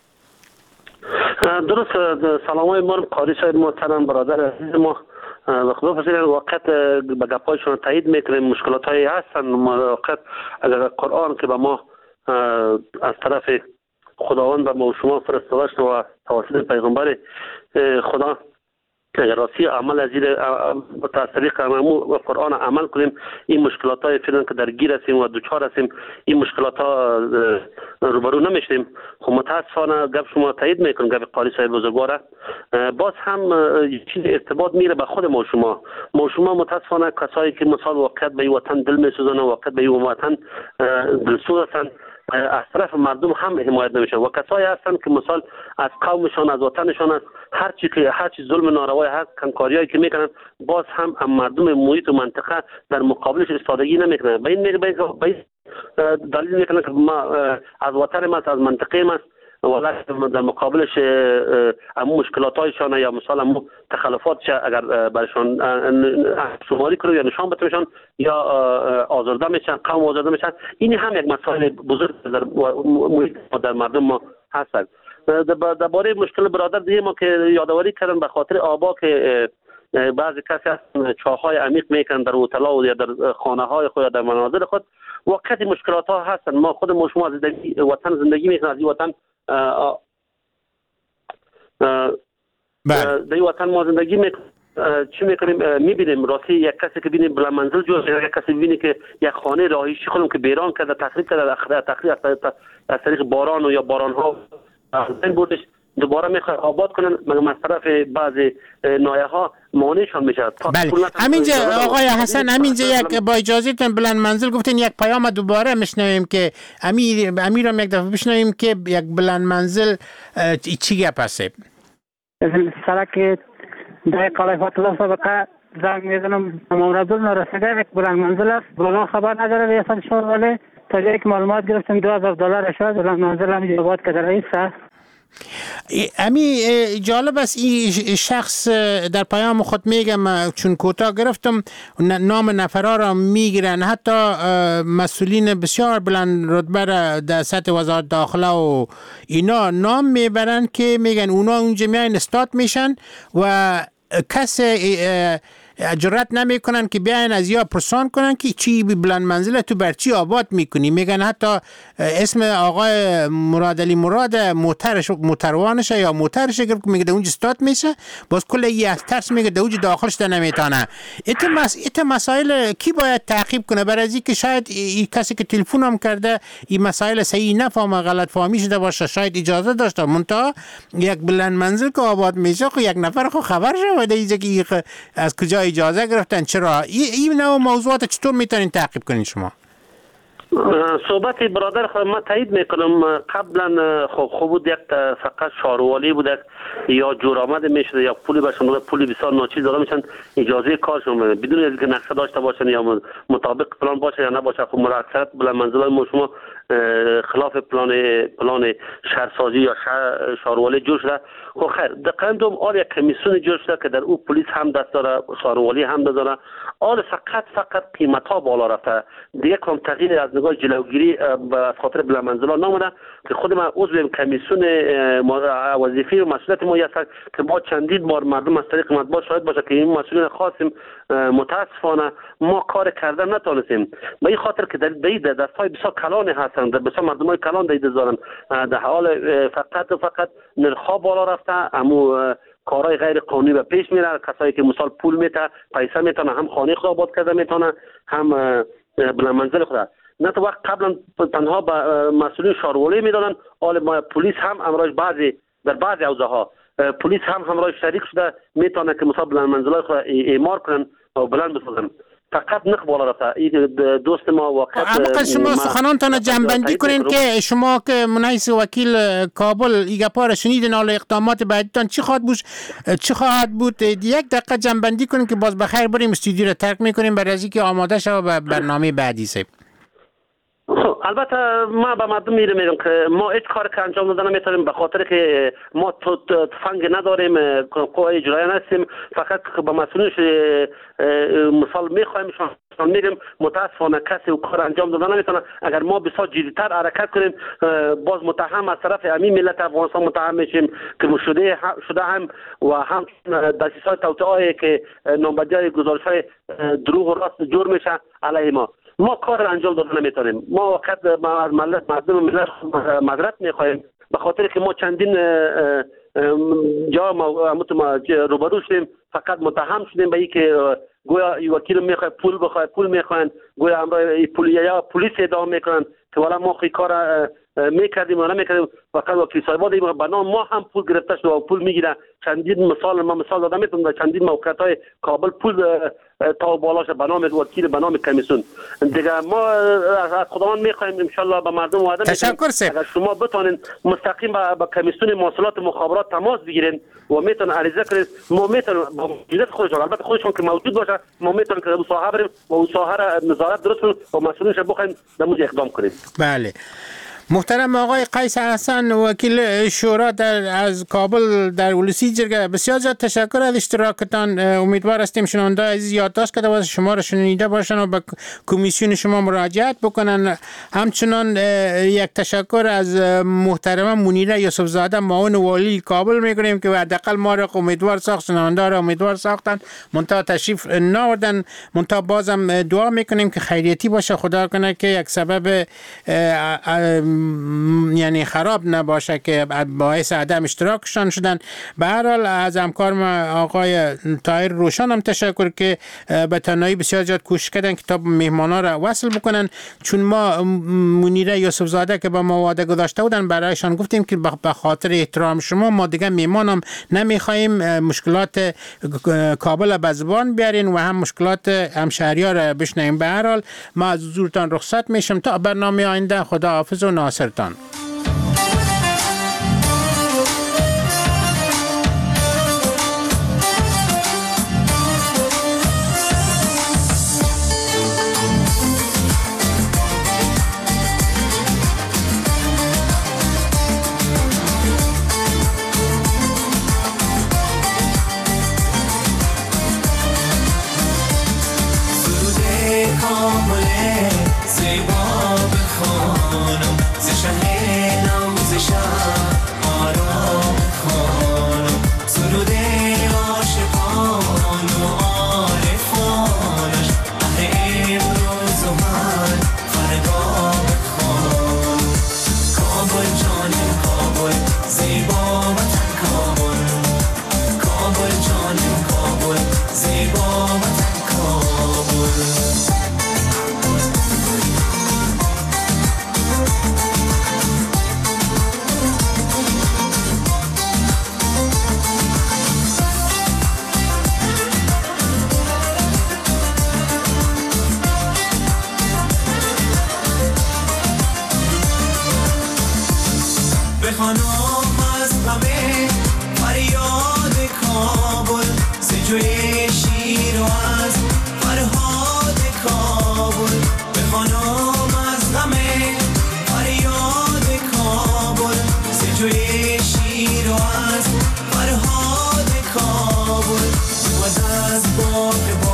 درست. سلام های ما قاری صاحب محترم، برادر عزیز ما، به خدا فضیل واقعیت به گپایشون تایید میکنیم. مشکلات های هستن واقعیت. اگر قرآن که به ما از طرف خداوند به ما و شما فرستاده شد و توسط پیغمبر خدا اگر راستی عمل از زیر از طریق قرآن عمل کنیم این مشکلات های فعلا که درگیر هستیم و دوچار هستیم این مشکلات ها روبرو نمیشیم. خب متاسفانه گپ شما تایید میکنم گپ قاری صاحب بزرگواره باز هم چیز ارتباط میره به خود ما شما ما شما متاسفانه کسایی که مثال واقعیت به این وطن دل میسوزن و واقعیت به این وطن دلسوز هستند از طرف مردم هم حمایت نمیشن و کسایی هستند که مثال از قومشان از وطنشان است هر چی که هر چی ظلم ناروا هست کنکاریایی که میکنن باز هم مردم محیط و منطقه در مقابلش ایستادگی نمیکنن به این میگه به این دلیل میکنن که ما از وطن ما از منطقه ما ولی در مقابلش امو مشکلاتایشان یا مثلا امو تخلفاتش اگر برشان شماری کنه یا نشان بتونشان یا آزرده میشن قوم آزرده میشن این هم یک مسائل بزرگ در محیط در مردم ما هست. درباره مشکل برادر دیگه ما که یادآوری کردن به خاطر آبا که بعضی کسی هستن چاهای عمیق میکنن در هتل‌ها یا در خانه های خود یا در منازل خود وقت مشکلات ها هستن. ما خود ما شما از زندگی وطن زندگی میکنیم از این وطن در این وطن ما زندگی میکنیم چی میکنیم میبینیم راستی یک کسی که بینیم بلند منزل جور یک کسی بینی که یک خانه راهیشی خودم که بیران کرده تخریب کرده تخریب از طریق باران و یا باران ها این بودش دوباره میخواد آباد کنن مگر از طرف بعضی نایه ها مانعشان میشه. بله همینجا آقای حسن همینجا یک با اجازهتون بلند منزل گفتین یک پیام دوباره میشنویم که امیر امیرم یک دفعه بشنویم که یک بلند منزل چی گپ است؟ سرک در قلعه فاطمه سابقه زنگ میزنم مورد نرسیده یک بلند منزل است بالا خبر نداره ریاست شهر ولی تا جایی که معلومات گرفتیم دو هزار دلار شد بلند منزل هم آباد کرده رئیس است. امی جالب است این شخص در پیام خود میگم چون کوتاه گرفتم نام نفرها را میگیرن حتی مسئولین بسیار بلند رتبه را در سطح وزارت داخله و اینا نام میبرن که میگن اونا اونجا میاین استاد میشن و کس جرأت نمیکنن که بیاین از یا پرسان کنن که چی بلند منزل تو بر چی آباد میکنی. میگن حتی اسم آقای مراد علی مراد موترش موتروانش یا موترش که میگه اونجا استاد میشه باز کل یه از ترس میگه دوج داخلش ده نمیتونه. ایت مس ایت مسائل کی باید تعقیب کنه برای از اینکه شاید این کسی که تلفن هم کرده این مسائل صحیح نفهمه غلط فهمی شده باشه شاید اجازه داشته منتها یک بلند منزل که آباد میشه خب یک نفر خب خبر شده اینجا که از کجا اجازه گرفتن چرا این نوع موضوعات چطور میتونین تعقیب کنین شما؟ صحبت برادر خود ما تایید میکنم قبلا خوب خوب بود یک فقط شاروالی بود یا جور آمده میشد یا پولی باشن پولی بسیار ناچیز داده میشن اجازه کارشون بدون اینکه نقشه داشته باشن یا مطابق پلان باشه یا نباشه. خب مرتب بلند منزل ما شما خلاف پلان پلان شهرسازی یا شهر شاروالی جور شده. خب خیر دقیقاً آل یک کمیسیون جور شده که در او پلیس هم دست داره شاروالی هم دست داره آل فقط فقط قیمت ها بالا رفته دیگه کم تغییر از نگاه جلوگیری از خاطر بلند منزلا نموده که خود ما عضو کمیسیون وظیفی و مسئولیت ما هست که ما چندین بار مردم از طریق مطبوعات شاهد باشه که این مسئولین خاصیم متاسفانه ما کار کردن نتونستیم به این خاطر که در دستای بسیار کلان هستن در بسیار مردمای کلان در دارن در حال فقط و فقط نرخ‌ها بالا رفته امو کارهای غیر قانونی به پیش میره کسایی که مثال پول میته پیسه میتونه هم خانه خود آباد کرده میتونه هم بلند منزل خود نه تو وقت قبلا تنها به مسئولین شاروالی میدادن حال پلیس هم امروز بعضی در بعضی حوزه ها پلیس هم همراه شریک شده میتونه که مثلا بلند منزلای خود اعمار کنن و بلند بسازن فقط نخ بالا رفته این دوست ما واقعا اما شما سخنانتان جنبندی کنین که شما که منیس وکیل کابل ایگا پار شنیدین حالا اقدامات بعدیتان چی خواهد بود چی خواهد بود یک دقیقه جنبندی کنین که باز بخیر بریم استودیو رو ترک میکنیم برای از اینکه آماده شو به برنامه بعدی سه. خب البته ما به مردم میگم میگم که ما هیچ کار که انجام دادن نمیتونیم به خاطر که ما تفنگ نداریم قوه اجرایی هستیم فقط به مسئولینش مثال میخوایم شما میگم متاسفانه کسی و کار انجام دادن نمیتونه اگر ما بسیار جدی‌تر حرکت کنیم باز متهم از طرف همین ملت افغانستان متهم میشیم که شده شده هم و هم دستیسای توطئه‌ای که نامبردی گزارش‌های دروغ و راست جور میشه علیه ما ما کار انجام دادن نمیتونیم ما وقت از ملت مردم ملت معذرت میخوایم به خاطر که ما چندین جا ما ما روبرو شدیم فقط متهم شدیم به اینکه گویا وکیل میخواد پول بخواد پول میخوان گویا امروز پلیس پلیس ادعا میکنن که والا ما خی کار میکردیم و نمیکردیم فقط وکیل صاحبا دیگه به نام ما هم پول گرفته شد و پول میگیره. چندین مثال ما مثال دادم میتونم چندین موقعیت های کابل پول تا بالاش به نام وکیل به نام کمیسیون دیگه. ما از خداوند میخوایم ان شاء الله به مردم وعده تشکر سه اگر شما بتونین مستقیم با کمیسیون مواصلات مخابرات تماس بگیرین و میتونن عریضه کنید ما میتونن با موجودیت خودشون البته خودشون که موجود باشه ما میتونن که اون ساحه بریم و اون ساحه را نظارت درست کنیم و مسئولینش بخوایم در مورد اقدام کنیم. بله محترم آقای قیس حسن وکیل شورا در از کابل در ولسی جرگه، بسیار زیاد تشکر از اشتراکتان. امیدوار هستیم شنونده عزیز یادداشت کرده و شما را شنیده باشن و به کمیسیون شما مراجعت بکنن. همچنان یک تشکر از محترم منیره یوسف زاده معاون والی کابل میکنیم که حداقل ما را امیدوار ساخت، شنونده را امیدوار ساختن، منتها تشریف ناوردن. منتها بازم دعا میکنیم که خیریتی باشه، خدا کنه که یک سبب یعنی خراب نباشه که باعث عدم اشتراکشان شدن. به هر حال از همکار ما آقای طاهر روشن هم تشکر که به تنهایی بسیار زیاد کوشش کردن که تا مهمانا را وصل بکنن. چون ما منیره یوسف زاده که با ما وعده گذاشته بودن برایشان گفتیم که به خاطر احترام شما ما دیگه مهمان هم نمیخوایم مشکلات کابل به زبان بیارین و هم مشکلات همشهری‌ها را بشنویم. به هر حال ما از حضورتان رخصت میشم تا برنامه آینده. خدا حافظ و ناصرتان.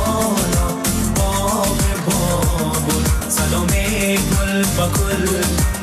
سلام گل با گل